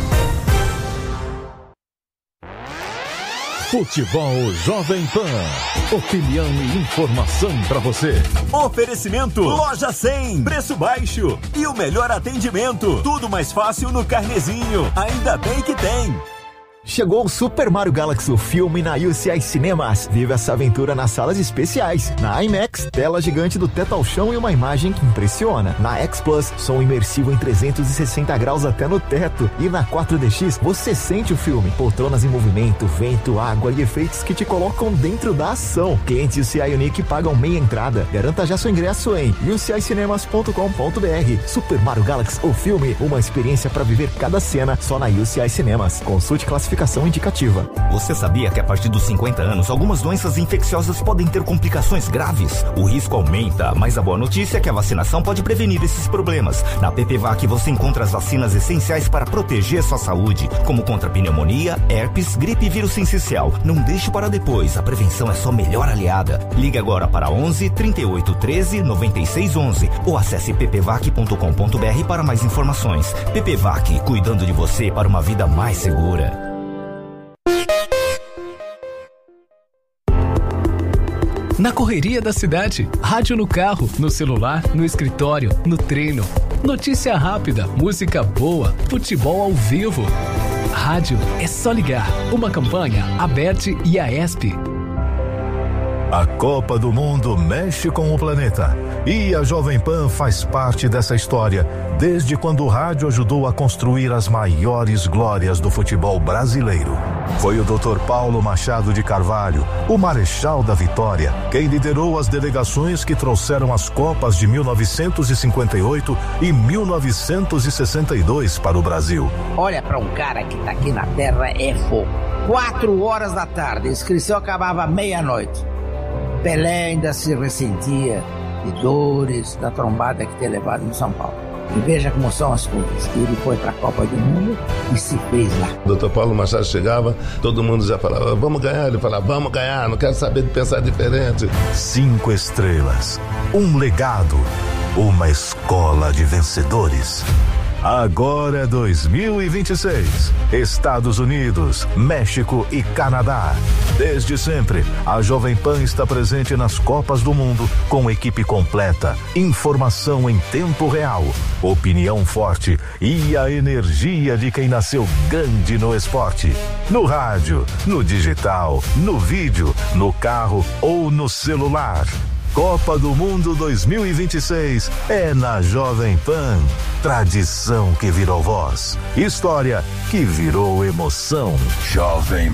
Futebol Jovem Pan. Opinião e informação para você. Oferecimento Loja cem. Preço baixo e o melhor atendimento. Tudo mais fácil no Carnezinho. Ainda bem que tem. Chegou o Super Mario Galaxy, o filme na U C I Cinemas. Vive essa aventura nas salas especiais. Na IMAX, tela gigante do teto ao chão e uma imagem que impressiona. Na X Plus, som imersivo em trezentos e sessenta graus até no teto. E na quatro D X, você sente o filme. Poltronas em movimento, vento, água e efeitos que te colocam dentro da ação. Clientes U C I Unique pagam meia entrada. Garanta já seu ingresso em u c i cinemas ponto com ponto b r. Super Mario Galaxy, o filme, uma experiência para viver cada cena só na U C I Cinemas. Consulte classificação classificação indicativa. Você sabia que a partir dos cinquenta anos, algumas doenças infecciosas podem ter complicações graves? O risco aumenta, mas a boa notícia é que a vacinação pode prevenir esses problemas. Na P P V A C você encontra as vacinas essenciais para proteger sua saúde, como contra pneumonia, herpes, gripe e vírus sincicial. Não deixe para depois, a prevenção é sua melhor aliada. Ligue agora para onze, trinta e oito, treze, noventa e seis, onze ou acesse p p vac ponto com ponto b r para mais informações. P P V A C, cuidando de você para uma vida mais segura. Na correria da cidade, rádio no carro, no celular, no escritório, no treino. Notícia rápida, música boa, futebol ao vivo. Rádio é só ligar. Uma campanha, Aberte e a ESP. A Copa do Mundo mexe com o planeta e a Jovem Pan faz parte dessa história desde quando o rádio ajudou a construir as maiores glórias do futebol brasileiro. Foi o doutor Paulo Machado de Carvalho, o Marechal da Vitória, quem liderou as delegações que trouxeram as Copas de mil novecentos e cinquenta e oito e mil novecentos e sessenta e dois para o Brasil. Olha, para um cara que tá aqui na Terra é fogo. Quatro horas da tarde, a inscrição acabava à meia-noite. Pelé ainda se ressentia de dores da trombada que tinha levado em São Paulo. E veja como são as coisas. Ele foi para a Copa do Mundo e se fez lá. O doutor Paulo Machado chegava, todo mundo já falava, vamos ganhar. Ele falava, vamos ganhar, não quero saber de pensar diferente. Cinco estrelas, um legado, uma escola de vencedores. Agora é dois mil e vinte e seis. Estados Unidos, México e Canadá. Desde sempre, a Jovem Pan está presente nas Copas do Mundo com equipe completa, informação em tempo real, opinião forte e a energia de quem nasceu grande no esporte. No rádio, no digital, no vídeo, no carro ou no celular. Copa do Mundo dois mil e vinte e seis é na Jovem Pan. Tradição que virou voz. História que virou emoção. Jovem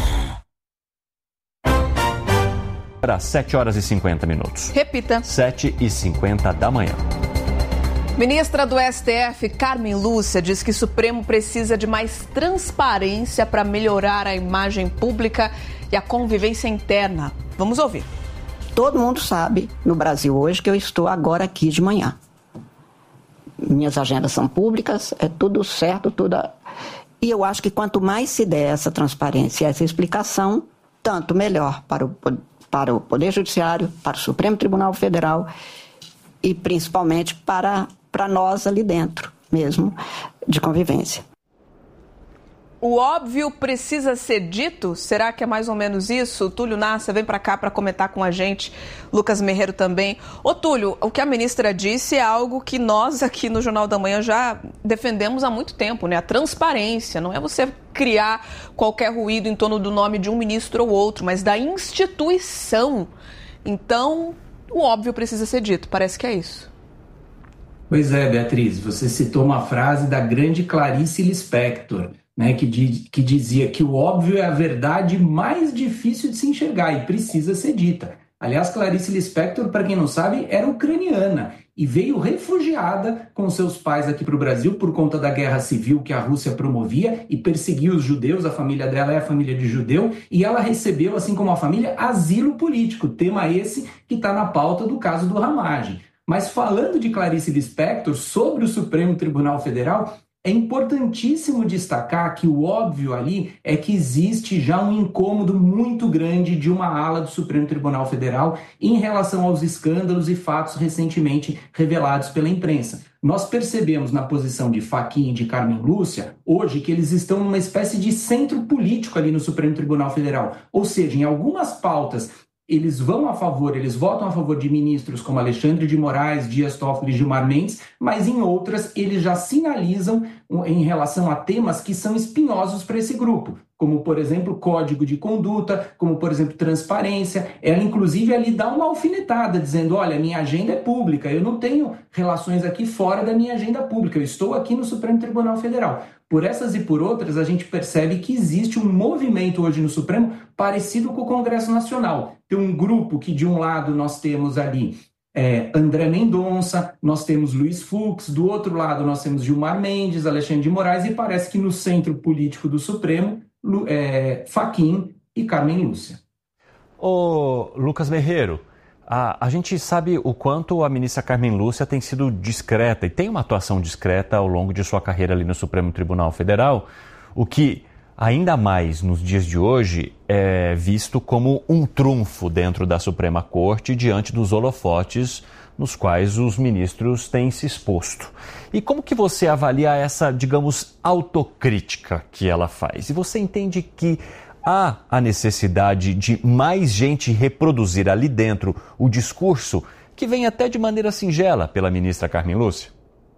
Pan. Para sete horas e cinquenta minutos. Repita. sete e cinquenta da manhã. Ministra do S T F, Carmen Lúcia, diz que o Supremo precisa de mais transparência para melhorar a imagem pública e a convivência interna. Vamos ouvir. Todo mundo sabe no Brasil hoje que eu estou agora aqui de manhã. Minhas agendas são públicas, é tudo certo, tudo. E eu acho que quanto mais se der essa transparência, essa explicação, tanto melhor para o, para o Poder Judiciário, para o Supremo Tribunal Federal e principalmente para, para nós ali dentro mesmo, de convivência. O óbvio precisa ser dito? Será que é mais ou menos isso? Túlio Nassa vem para cá para comentar com a gente, Lucas Merreiro também. Ô Túlio, o que a ministra disse é algo que nós aqui no Jornal da Manhã já defendemos há muito tempo, né? A transparência, não é você criar qualquer ruído em torno do nome de um ministro ou outro, mas da instituição. Então, o óbvio precisa ser dito, parece que é isso. Pois é, Beatriz, você citou uma frase da grande Clarice Lispector, né, que, di- que dizia que o óbvio é a verdade mais difícil de se enxergar e precisa ser dita. Aliás, Clarice Lispector, para quem não sabe, era ucraniana e veio refugiada com seus pais aqui para o Brasil por conta da guerra civil que a Rússia promovia e perseguia os judeus. A família dela é a família de judeu e ela recebeu, assim como a família, asilo político, tema esse que está na pauta do caso do Ramagem. Mas falando de Clarice Lispector sobre o Supremo Tribunal Federal, é importantíssimo destacar que o óbvio ali é que existe já um incômodo muito grande de uma ala do Supremo Tribunal Federal em relação aos escândalos e fatos recentemente revelados pela imprensa. Nós percebemos na posição de Fachin e de Carmen Lúcia, hoje, que eles estão numa espécie de centro político ali no Supremo Tribunal Federal. Ou seja, em algumas pautas eles vão a favor, eles votam a favor de ministros como Alexandre de Moraes, Dias Toffoli e Gilmar Mendes, mas em outras eles já sinalizam em relação a temas que são espinhosos para esse grupo, como, por exemplo, código de conduta, como, por exemplo, transparência. Ela, inclusive, ali dá uma alfinetada, dizendo, olha, minha agenda é pública, eu não tenho relações aqui fora da minha agenda pública, eu estou aqui no Supremo Tribunal Federal. Por essas e por outras, a gente percebe que existe um movimento hoje no Supremo parecido com o Congresso Nacional. Tem um grupo que, de um lado, nós temos ali é, André Mendonça, nós temos Luiz Fux, do outro lado nós temos Gilmar Mendes, Alexandre de Moraes, e parece que no centro político do Supremo é, Fachin e Carmen Lúcia. Ô, Lucas Merreiro, a, a gente sabe o quanto a ministra Carmen Lúcia tem sido discreta e tem uma atuação discreta ao longo de sua carreira ali no Supremo Tribunal Federal, o que ainda mais nos dias de hoje é visto como um trunfo dentro da Suprema Corte diante dos holofotes nos quais os ministros têm se exposto. E como que você avalia essa, digamos, autocrítica que ela faz? E você entende que há a necessidade de mais gente reproduzir ali dentro o discurso que vem até de maneira singela pela ministra Carmen Lúcia?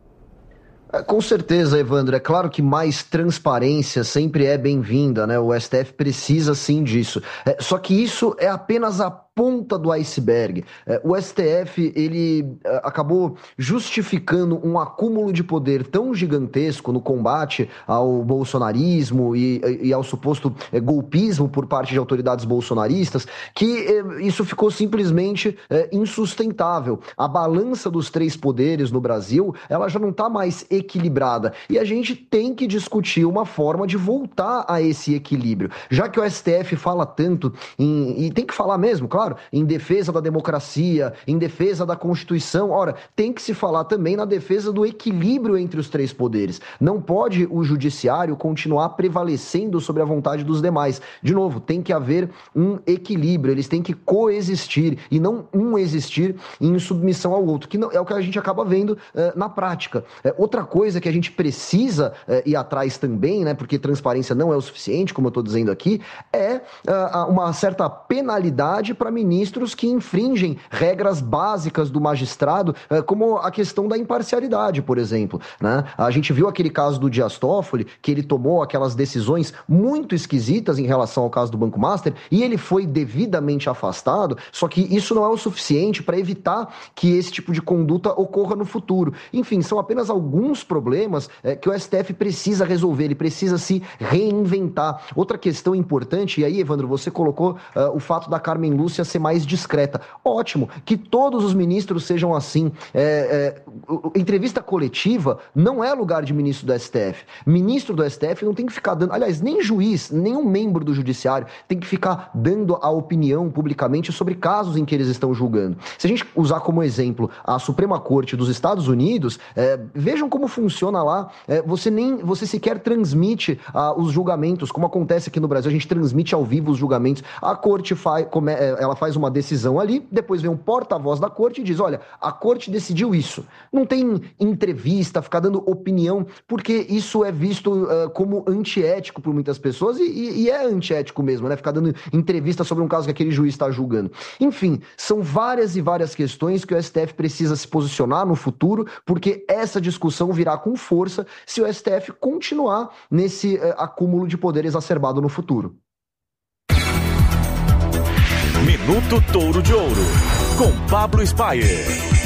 Com certeza, Evandro. É claro que mais transparência sempre é bem-vinda, né? O S T F precisa sim disso. É, só que isso é apenas a ponta do iceberg. É, o S T F, ele é, acabou justificando um acúmulo de poder tão gigantesco no combate ao bolsonarismo e, e ao suposto é, golpismo por parte de autoridades bolsonaristas, que é, isso ficou simplesmente é, insustentável. A balança dos três poderes no Brasil, ela já não está mais equilibrada. E a gente tem que discutir uma forma de voltar a esse equilíbrio. Já que o S T F fala tanto, em, e tem que falar mesmo, claro, em defesa da democracia, em defesa da Constituição, ora, tem que se falar também na defesa do equilíbrio entre os três poderes. Não pode o judiciário continuar prevalecendo sobre a vontade dos demais. De novo, tem que haver um equilíbrio, eles têm que coexistir e não um existir em submissão ao outro, que não, é o que a gente acaba vendo uh, na prática. Uh, outra coisa que a gente precisa uh, ir atrás também, né, porque transparência não é o suficiente, como eu estou dizendo aqui, é uh, uma certa penalidade para ministros que infringem regras básicas do magistrado, como a questão da imparcialidade, por exemplo, né? A gente viu aquele caso do Dias Toffoli, que ele tomou aquelas decisões muito esquisitas em relação ao caso do Banco Master, e ele foi devidamente afastado, só que isso não é o suficiente para evitar que esse tipo de conduta ocorra no futuro. Enfim, são apenas alguns problemas é, que o S T F precisa resolver, ele precisa se reinventar. Outra questão importante, e aí, Evandro, você colocou uh, o fato da Carmen Lúcia ser mais discreta. Ótimo, que todos os ministros sejam assim. É, é, entrevista coletiva não é lugar de ministro do S T F. Ministro do S T F não tem que ficar dando... Aliás, nem juiz, nenhum membro do judiciário tem que ficar dando a opinião publicamente sobre casos em que eles estão julgando. Se a gente usar como exemplo a Suprema Corte dos Estados Unidos, é, vejam como funciona lá. É, você nem, você sequer transmite ah, os julgamentos, como acontece aqui no Brasil, a gente transmite ao vivo os julgamentos. A corte faz, ela faz uma decisão ali, depois vem um porta-voz da corte e diz, olha, a corte decidiu isso. Não tem entrevista, ficar dando opinião, porque isso é visto uh, como antiético por muitas pessoas e, e, e é antiético mesmo, né? Ficar dando entrevista sobre um caso que aquele juiz está julgando. Enfim, são várias e várias questões que o S T F precisa se posicionar no futuro, porque essa discussão virá com força se o S T F continuar nesse uh, acúmulo de poder exacerbado no futuro. Minuto Touro de Ouro, com Pablo Spyer.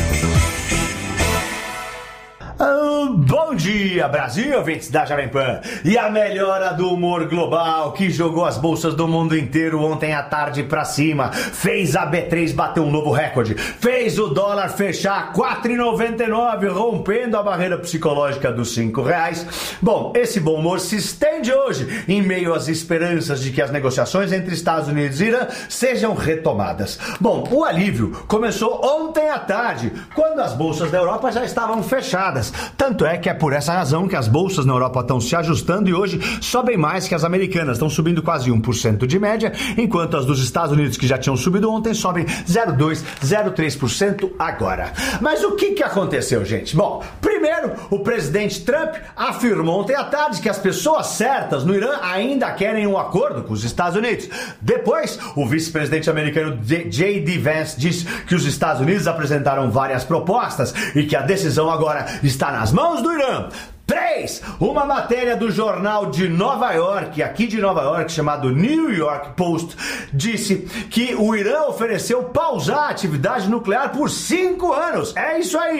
Oh, bom dia, Brasil, ouvintes da Jovem Pan. E a melhora do humor global que jogou as bolsas do mundo inteiro ontem à tarde pra cima, fez a B três bater um novo recorde, fez o dólar fechar quatro reais e noventa e nove centavos, rompendo a barreira psicológica dos cinco reais. Bom, esse bom humor se estende hoje em meio às esperanças de que as negociações entre Estados Unidos e Irã sejam retomadas. Bom, o alívio começou ontem à tarde, quando as bolsas da Europa já estavam fechadas. Tanto é que é por essa razão que as bolsas na Europa estão se ajustando e hoje sobem mais que as americanas, estão subindo quase um por cento de média, enquanto as dos Estados Unidos, que já tinham subido ontem, sobem zero vírgula dois por cento, zero vírgula três por cento agora. Mas o que, que aconteceu, gente? Bom, primeiro, o presidente Trump afirmou ontem à tarde que as pessoas certas no Irã ainda querem um acordo com os Estados Unidos. Depois, o vice-presidente americano J D Vance disse que os Estados Unidos apresentaram várias propostas e que a decisão agora está nas mãos do Irã. três. Uma matéria do jornal de Nova York, aqui de Nova York, chamado New York Post, disse que o Irã ofereceu pausar a atividade nuclear por cinco anos. É isso aí.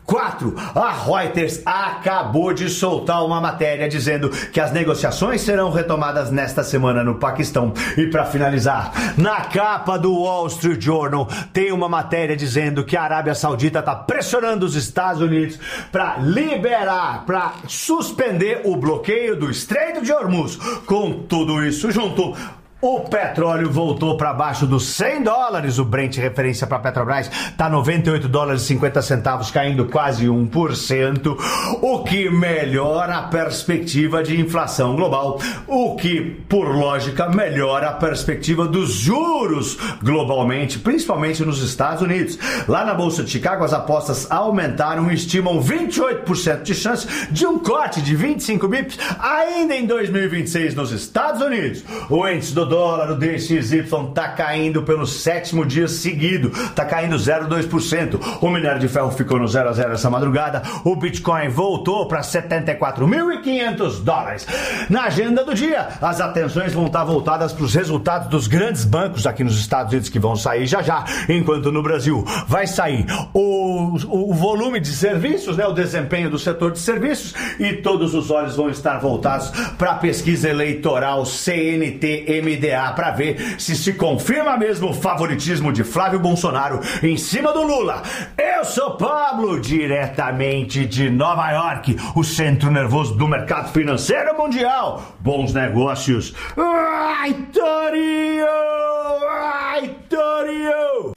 Quatro, a Reuters acabou de soltar uma matéria dizendo que as negociações serão retomadas nesta semana no Paquistão. E para finalizar, na capa do Wall Street Journal tem uma matéria dizendo que a Arábia Saudita está pressionando os Estados Unidos para liberar, para suspender o bloqueio do Estreito de Hormuz. Com tudo isso junto, o petróleo voltou para baixo dos cem dólares. O Brent, referência para a Petrobras, está noventa e oito dólares e cinquenta centavos, caindo quase um por cento, o que melhora a perspectiva de inflação global, o que, por lógica, melhora a perspectiva dos juros globalmente, principalmente nos Estados Unidos. Lá na Bolsa de Chicago, as apostas aumentaram e estimam vinte e oito por cento de chance de um corte de vinte e cinco bips ainda em dois mil e vinte e seis nos Estados Unidos. O índice do dólar, o D X Y, está caindo pelo sétimo dia seguido, está caindo zero vírgula dois por cento. O minério de ferro ficou no zero a zero essa madrugada. O Bitcoin voltou para setenta e quatro mil e quinhentos dólares. Na agenda do dia, as atenções vão estar voltadas para os resultados dos grandes bancos aqui nos Estados Unidos, que vão sair já já, enquanto no Brasil vai sair o, o volume de serviços, né, o desempenho do setor de serviços, e todos os olhos vão estar voltados para a pesquisa eleitoral C N T M D A para ver se se confirma mesmo o favoritismo de Flávio Bolsonaro em cima do Lula. Eu sou Pablo, diretamente de Nova York, o centro nervoso do mercado financeiro mundial. Bons negócios. Ai, Torinho! Ai, Torinho!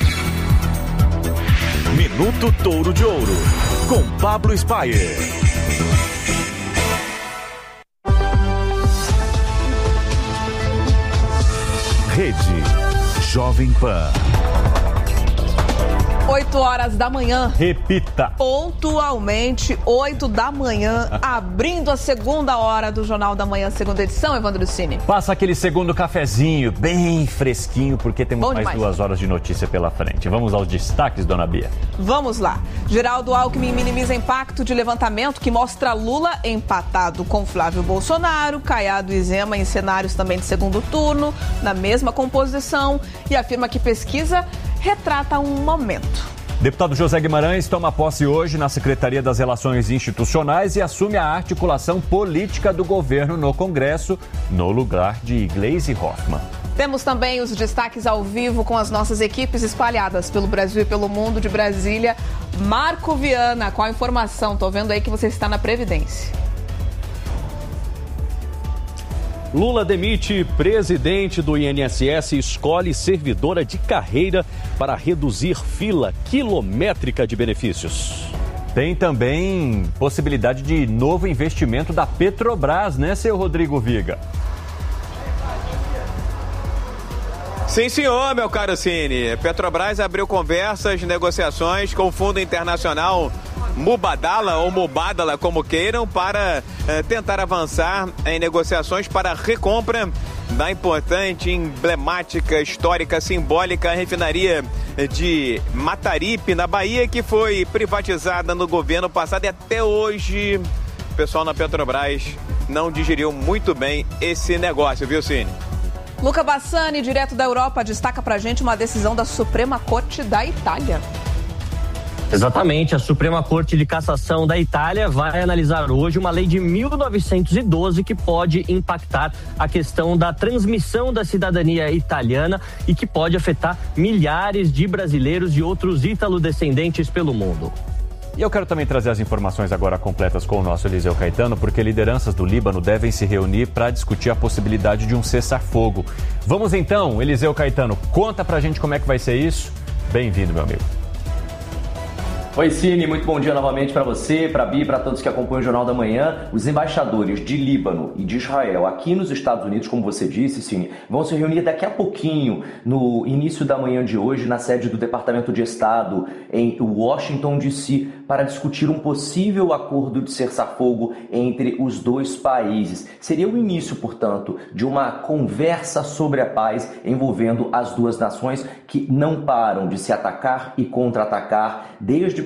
Minuto Touro de Ouro, com Pablo Spyer. Rede Jovem Pan. oito horas da manhã. Repita. Pontualmente, oito da manhã, abrindo a segunda hora do Jornal da Manhã, segunda edição, Evandro Cini. Passa aquele segundo cafezinho, bem fresquinho, porque temos Bom mais demais. duas horas de notícia pela frente. Vamos aos destaques, dona Bia. Vamos lá. Geraldo Alckmin minimiza impacto de levantamento que mostra Lula empatado com Flávio Bolsonaro, Caiado e Zema em cenários também de segundo turno, na mesma composição, e afirma que pesquisa retrata um momento. Deputado José Guimarães toma posse hoje na Secretaria das Relações Institucionais e assume a articulação política do governo no Congresso, no lugar de Gleisi Hoffmann. Temos também os destaques ao vivo com as nossas equipes espalhadas pelo Brasil e pelo mundo. De Brasília, Marco Viana, com a informação. Tô vendo aí que você está na Previdência. Lula demite presidente do I N S S e escolhe servidora de carreira para reduzir fila quilométrica de benefícios. Tem também possibilidade de novo investimento da Petrobras, né, seu Rodrigo Viga? Sim, senhor, meu caro Cine. Petrobras abriu conversas, negociações com o Fundo Internacional Mubadala ou Mubadala, como queiram, para eh, tentar avançar em negociações para a recompra da importante, emblemática, histórica, simbólica refinaria de Mataripe, na Bahia, que foi privatizada no governo passado e até hoje o pessoal na Petrobras não digeriu muito bem esse negócio, viu, Cine? Luca Bassani, direto da Europa, destaca pra gente uma decisão da Suprema Corte da Itália. Exatamente, a Suprema Corte de Cassação da Itália vai analisar hoje uma lei de mil novecentos e doze que pode impactar a questão da transmissão da cidadania italiana e que pode afetar milhares de brasileiros e outros ítalo-descendentes pelo mundo. E eu quero também trazer as informações agora completas com o nosso Eliseu Caetano, porque lideranças do Líbano devem se reunir para discutir a possibilidade de um cessar-fogo. Vamos então, Eliseu Caetano, conta pra gente como é que vai ser isso. Bem-vindo, meu amigo. Oi, Cine, muito bom dia novamente para você, para a Bia e para todos que acompanham o Jornal da Manhã. Os embaixadores de Líbano e de Israel aqui nos Estados Unidos, como você disse, Cine, vão se reunir daqui a pouquinho, no início da manhã de hoje, na sede do Departamento de Estado em Washington, D C, para discutir um possível acordo de cessar-fogo entre os dois países. Seria o início, portanto, de uma conversa sobre a paz envolvendo as duas nações que não param de se atacar e contra-atacar desde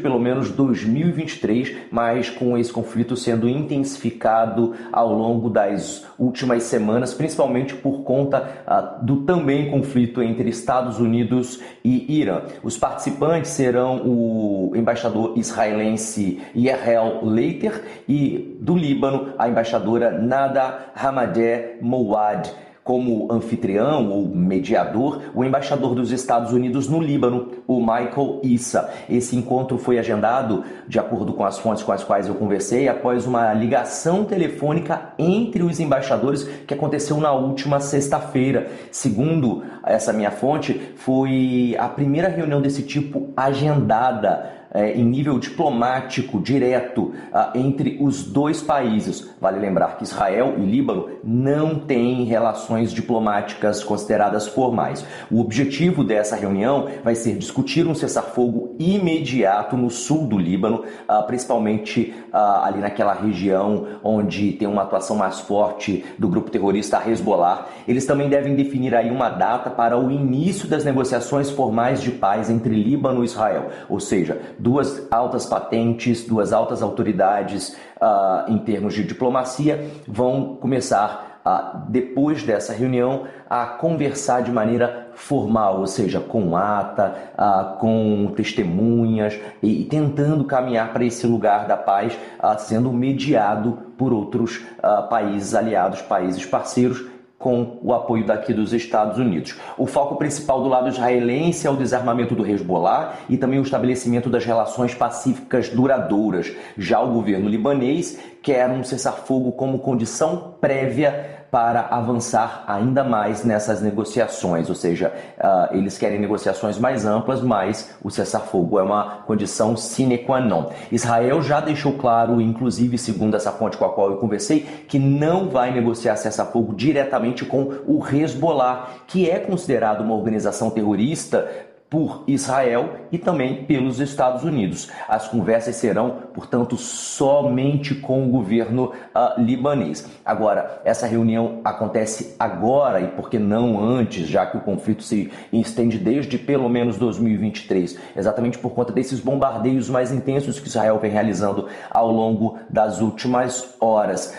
pelo menos dois mil e vinte e três, mas com esse conflito sendo intensificado ao longo das últimas semanas, principalmente por conta ah, do também conflito entre Estados Unidos e Irã. Os participantes serão o embaixador israelense Yerhel Leiter e do Líbano a embaixadora Nada Hamadeh Mouad. Como anfitrião ou mediador, o embaixador dos Estados Unidos no Líbano, o Michael Issa. Esse encontro foi agendado, de acordo com as fontes com as quais eu conversei, após uma ligação telefônica entre os embaixadores que aconteceu na última sexta-feira. Segundo essa minha fonte, foi a primeira reunião desse tipo agendada É, em nível diplomático direto ah, entre os dois países. Vale lembrar que Israel e Líbano não têm relações diplomáticas consideradas formais. O objetivo dessa reunião vai ser discutir um cessar-fogo imediato no sul do Líbano, ah, principalmente ah, ali naquela região onde tem uma atuação mais forte do grupo terrorista Hezbollah. Eles também devem definir aí uma data para o início das negociações formais de paz entre Líbano e Israel, ou seja, duas altas patentes, duas altas autoridades uh, em termos de diplomacia vão começar, uh, depois dessa reunião, a conversar de maneira formal, ou seja, com ata, uh, com testemunhas e, e tentando caminhar para esse lugar da paz, uh, sendo mediado por outros uh, países aliados, países parceiros, com o apoio daqui dos Estados Unidos. O foco principal do lado israelense é o desarmamento do Hezbollah e também o estabelecimento das relações pacíficas duradouras. Já o governo libanês quer um cessar-fogo como condição prévia para avançar ainda mais nessas negociações, ou seja, uh, eles querem negociações mais amplas, mas o cessar-fogo é uma condição sine qua non. Israel já deixou claro, inclusive segundo essa fonte com a qual eu conversei, que não vai negociar cessar-fogo diretamente com o Hezbollah, que é considerado uma organização terrorista por Israel e também pelos Estados Unidos. As conversas serão, portanto, somente com o governo uh, libanês. Agora, essa reunião acontece agora e por que não antes, já que o conflito se estende desde pelo menos dois mil e vinte e três, exatamente por conta desses bombardeios mais intensos que Israel vem realizando ao longo das últimas horas.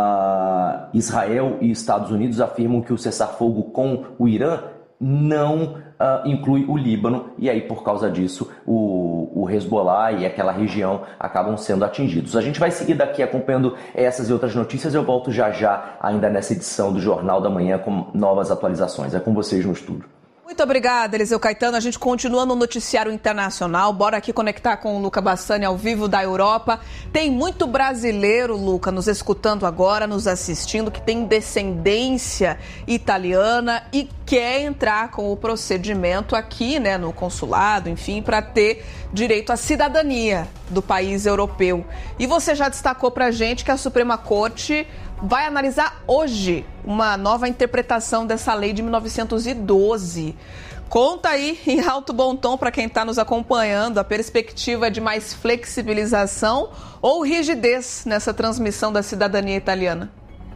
Uh, Israel e Estados Unidos afirmam que o cessar-fogo com o Irã não uh, inclui o Líbano, e aí por causa disso o, o Hezbollah e aquela região acabam sendo atingidos. A gente vai seguir daqui acompanhando essas e outras notícias. Eu volto já já ainda nessa edição do Jornal da Manhã com novas atualizações. É com vocês no estúdio. Muito obrigada, Eliseu Caetano. A gente continua no noticiário internacional. Bora aqui conectar com o Luca Bassani ao vivo da Europa. Tem muito brasileiro, Luca, nos escutando agora, nos assistindo, que tem descendência italiana e quer entrar com o procedimento aqui, né, no consulado, enfim, para ter direito à cidadania do país europeu. E você já destacou pra gente que a Suprema Corte vai analisar hoje uma nova interpretação dessa lei de mil novecentos e doze. Conta aí em alto bom tom para quem está nos acompanhando a perspectiva de mais flexibilização ou rigidez nessa transmissão da cidadania italiana.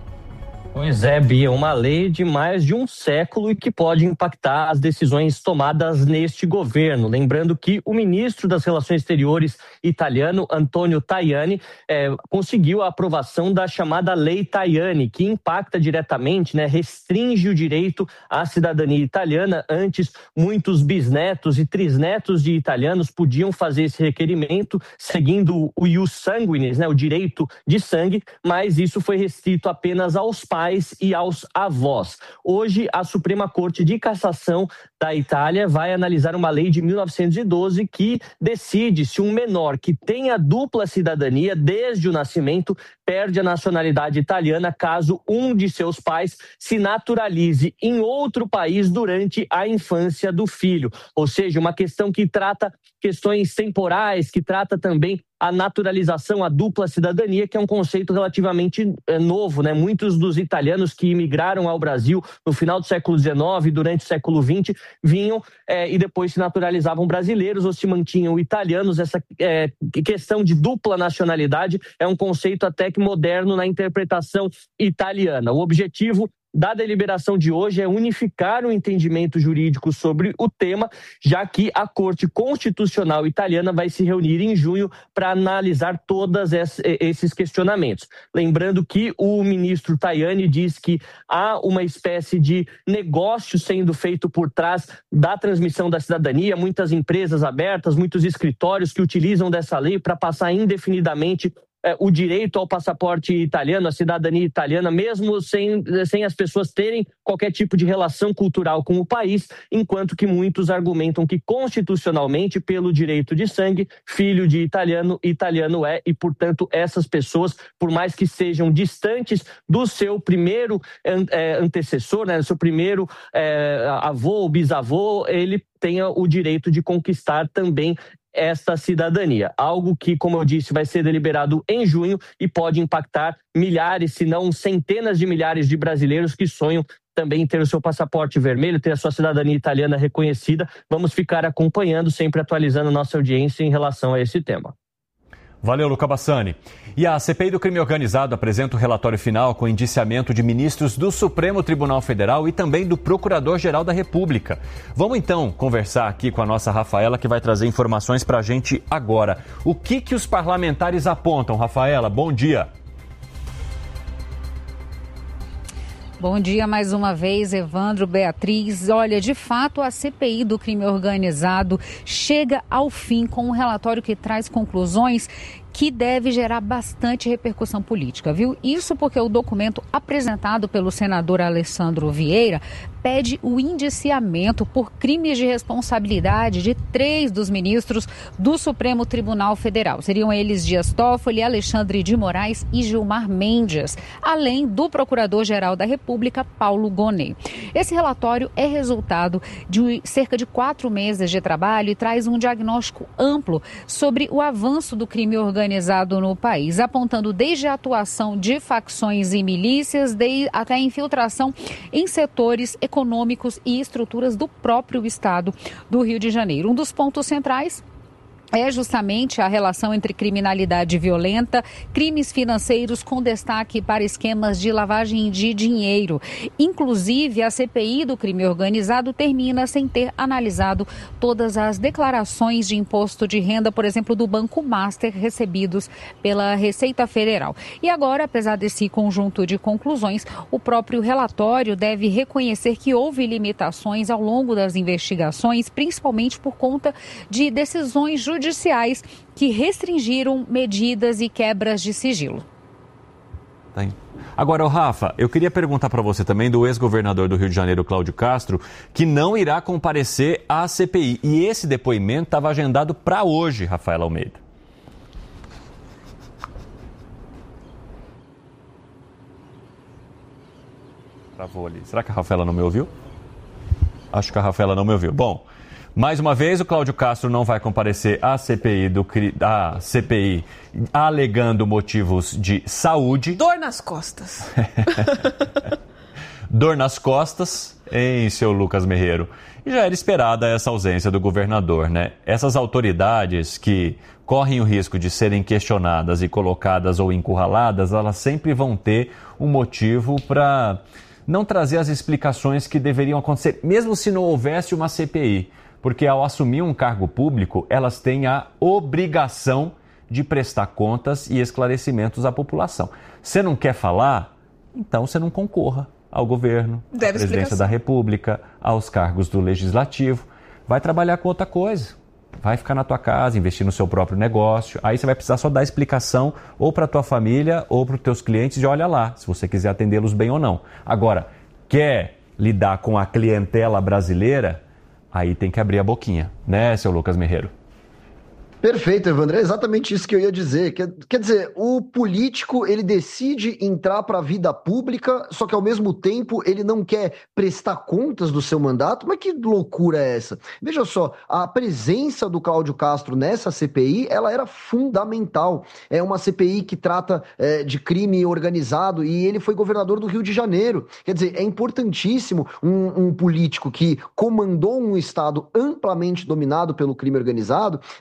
Pois é, Bia, uma lei de mais de um século e que pode impactar as decisões tomadas neste governo. Lembrando que o ministro das Relações Exteriores italiano, Antonio Tajani, é, conseguiu a aprovação da chamada Lei Tajani, que impacta diretamente, né, restringe o direito à cidadania italiana. Antes, muitos bisnetos e trisnetos de italianos podiam fazer esse requerimento, seguindo o ius sanguinis, né, o direito de sangue, mas isso foi restrito apenas aos pais e aos avós. Hoje, a Suprema Corte de Cassação da Itália vai analisar uma lei de mil novecentos e doze que decide se um menor que tenha dupla cidadania desde o nascimento perde a nacionalidade italiana caso um de seus pais se naturalize em outro país durante a infância do filho. Ou seja, uma questão que trata questões temporais, que trata também a naturalização, a dupla cidadania, que é um conceito relativamente é, novo, né? Muitos dos italianos que imigraram ao Brasil no final do século dezenove, durante o século vinte, vinham é, e depois se naturalizavam brasileiros ou se mantinham italianos. Essa é, questão de dupla nacionalidade é um conceito até que moderno na interpretação italiana. O objetivo da deliberação de hoje é unificar o entendimento jurídico sobre o tema, já que a Corte Constitucional italiana vai se reunir em junho para analisar todos esses questionamentos. Lembrando que o ministro Tajani diz que há uma espécie de negócio sendo feito por trás da transmissão da cidadania, muitas empresas abertas, muitos escritórios que utilizam dessa lei para passar indefinidamente É, o direito ao passaporte italiano, a cidadania italiana, mesmo sem, sem as pessoas terem qualquer tipo de relação cultural com o país, enquanto que muitos argumentam que constitucionalmente, pelo direito de sangue, filho de italiano, italiano é, e portanto essas pessoas, por mais que sejam distantes do seu primeiro é, antecessor, né, do seu primeiro é, avô ou bisavô, ele tenha o direito de conquistar também esta cidadania, algo que, como eu disse, vai ser deliberado em junho e pode impactar milhares, se não centenas de milhares de brasileiros que sonham também em ter o seu passaporte vermelho, ter a sua cidadania italiana reconhecida. Vamos ficar acompanhando, sempre atualizando nossa audiência em relação a esse tema. Valeu, Luca Bassani. E a C P I do crime organizado apresenta o relatório final com indiciamento de ministros do Supremo Tribunal Federal e também do Procurador-Geral da República. Vamos então conversar aqui com a nossa Rafaela, que vai trazer informações para a gente agora. O que que os parlamentares apontam, Rafaela? Bom dia. Bom dia mais uma vez, Evandro, Beatriz. Olha, de fato, a C P I do crime organizado chega ao fim com um relatório que traz conclusões que deve gerar bastante repercussão política, viu? Isso porque o documento apresentado pelo senador Alessandro Vieira pede o indiciamento por crimes de responsabilidade de três dos ministros do Supremo Tribunal Federal. Seriam eles Dias Toffoli, Alexandre de Moraes e Gilmar Mendes, além do Procurador-Geral da República, Paulo Gonet. Esse relatório é resultado de cerca de quatro meses de trabalho e traz um diagnóstico amplo sobre o avanço do crime organizado no país, apontando desde a atuação de facções e milícias até a infiltração em setores econômicos e estruturas do próprio estado do Rio de Janeiro. Um dos pontos centrais é justamente a relação entre criminalidade violenta, crimes financeiros com destaque para esquemas de lavagem de dinheiro. Inclusive, a C P I do crime organizado termina sem ter analisado todas as declarações de imposto de renda, por exemplo, do Banco Master recebidos pela Receita Federal. E agora, apesar desse conjunto de conclusões, o próprio relatório deve reconhecer que houve limitações ao longo das investigações, principalmente por conta de decisões judiciais judiciais que restringiram medidas e quebras de sigilo. Agora, Rafa, eu queria perguntar para você também do ex-governador do Rio de Janeiro, Cláudio Castro, que não irá comparecer à C P I. E esse depoimento estava agendado para hoje, Rafaela Almeida. Travou ali. Será que a Rafaela não me ouviu? Acho que a Rafaela não me ouviu. Bom, mais uma vez, o Cláudio Castro não vai comparecer à C P I, do, à C P I alegando motivos de saúde. Dor nas costas. Dor nas costas, hein, seu Lucas Merreiro? E já era esperada essa ausência do governador, né? Essas autoridades que correm o risco de serem questionadas e colocadas ou encurraladas, elas sempre vão ter um motivo para não trazer as explicações que deveriam acontecer, mesmo se não houvesse uma C P I. Porque ao assumir um cargo público, elas têm a obrigação de prestar contas e esclarecimentos à população. Você não quer falar? Então você não concorra ao governo, à presidência da República, aos cargos do Legislativo. Vai trabalhar com outra coisa. Vai ficar na tua casa, investir no seu próprio negócio. Aí você vai precisar só dar explicação ou para a tua família ou para os teus clientes de olha lá, se você quiser atendê-los bem ou não. Agora, quer lidar com a clientela brasileira? Aí tem que abrir a boquinha, né, seu Lucas Merreiro? Perfeito, Evandro, é exatamente isso que eu ia dizer. Quer, quer dizer, o político, ele decide entrar para a vida pública, só que ao mesmo tempo ele não quer prestar contas do seu mandato. Mas que loucura é essa? Veja só, a presença do Cláudio Castro nessa C P I, ela era fundamental. É uma C P I que trata é, de crime organizado e ele foi governador do Rio de Janeiro. Quer dizer, é importantíssimo um, um político que comandou um estado amplamente dominado pelo crime organizado é,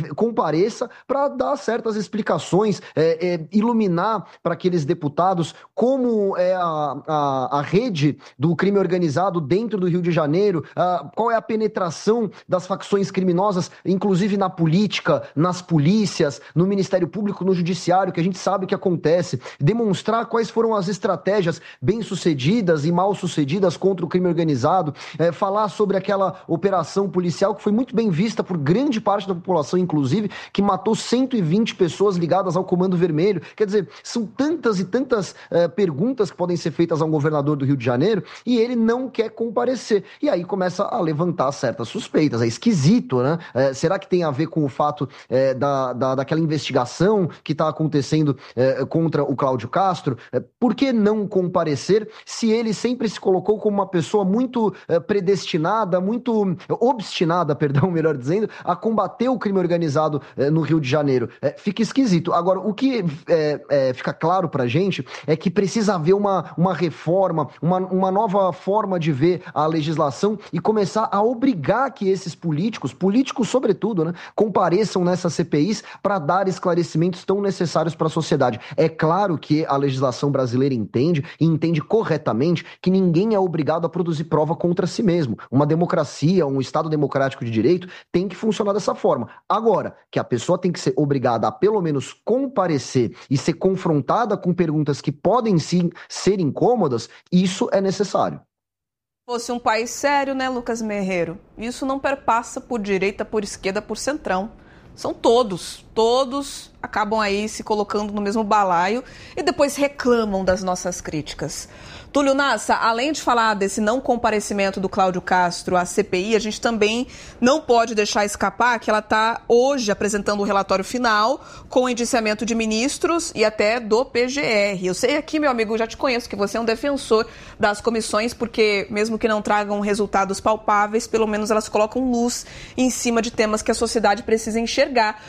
compareça para dar certas explicações, é, é, iluminar para aqueles deputados como é a, a, a rede do crime organizado dentro do Rio de Janeiro, a, qual é a penetração das facções criminosas, inclusive na política, nas polícias, no Ministério Público, no Judiciário, que a gente sabe que acontece, demonstrar quais foram as estratégias bem-sucedidas e mal-sucedidas contra o crime organizado, é, falar sobre aquela operação policial que foi muito bem vista por grande parte da população, inclusive, que matou cento e vinte pessoas ligadas ao Comando Vermelho. Quer dizer, são tantas e tantas é, perguntas que podem ser feitas a um governador do Rio de Janeiro e ele não quer comparecer. E aí começa a levantar certas suspeitas. É esquisito, né? É, será que tem a ver com o fato é, da, da, daquela investigação que está acontecendo é, contra o Cláudio Castro? É, por que não comparecer se ele sempre se colocou como uma pessoa muito é, predestinada, muito obstinada, perdão, melhor dizendo, a combater o crime organizado é, no Rio de Janeiro? É, fica esquisito. Agora, o que é, é, fica claro pra gente é que precisa haver uma, uma reforma, uma, uma nova forma de ver a legislação e começar a obrigar que esses políticos, políticos sobretudo, né, compareçam nessas C P Is para dar esclarecimentos tão necessários para a sociedade. É claro que a legislação brasileira entende, e entende corretamente, que ninguém é obrigado a produzir prova contra si mesmo. Uma democracia, um Estado democrático de direito tem que funcionar dessa forma. Agora, que a pessoa tem que ser obrigada a pelo menos comparecer e ser confrontada com perguntas que podem sim ser incômodas, isso é necessário. Fosse um país sério, né, Lucas Merreiro? Isso não perpassa por direita, por esquerda, por centrão. São todos, todos acabam aí se colocando no mesmo balaio e depois reclamam das nossas críticas. Túlio Nassa, além de falar desse não comparecimento do Cláudio Castro à C P I, a gente também não pode deixar escapar que ela está hoje apresentando o relatório final com o indiciamento de ministros e até do P G R. Eu sei aqui, meu amigo, já te conheço, que você é um defensor das comissões, porque mesmo que não tragam resultados palpáveis, pelo menos elas colocam luz em cima de temas que a sociedade precisa enxergar.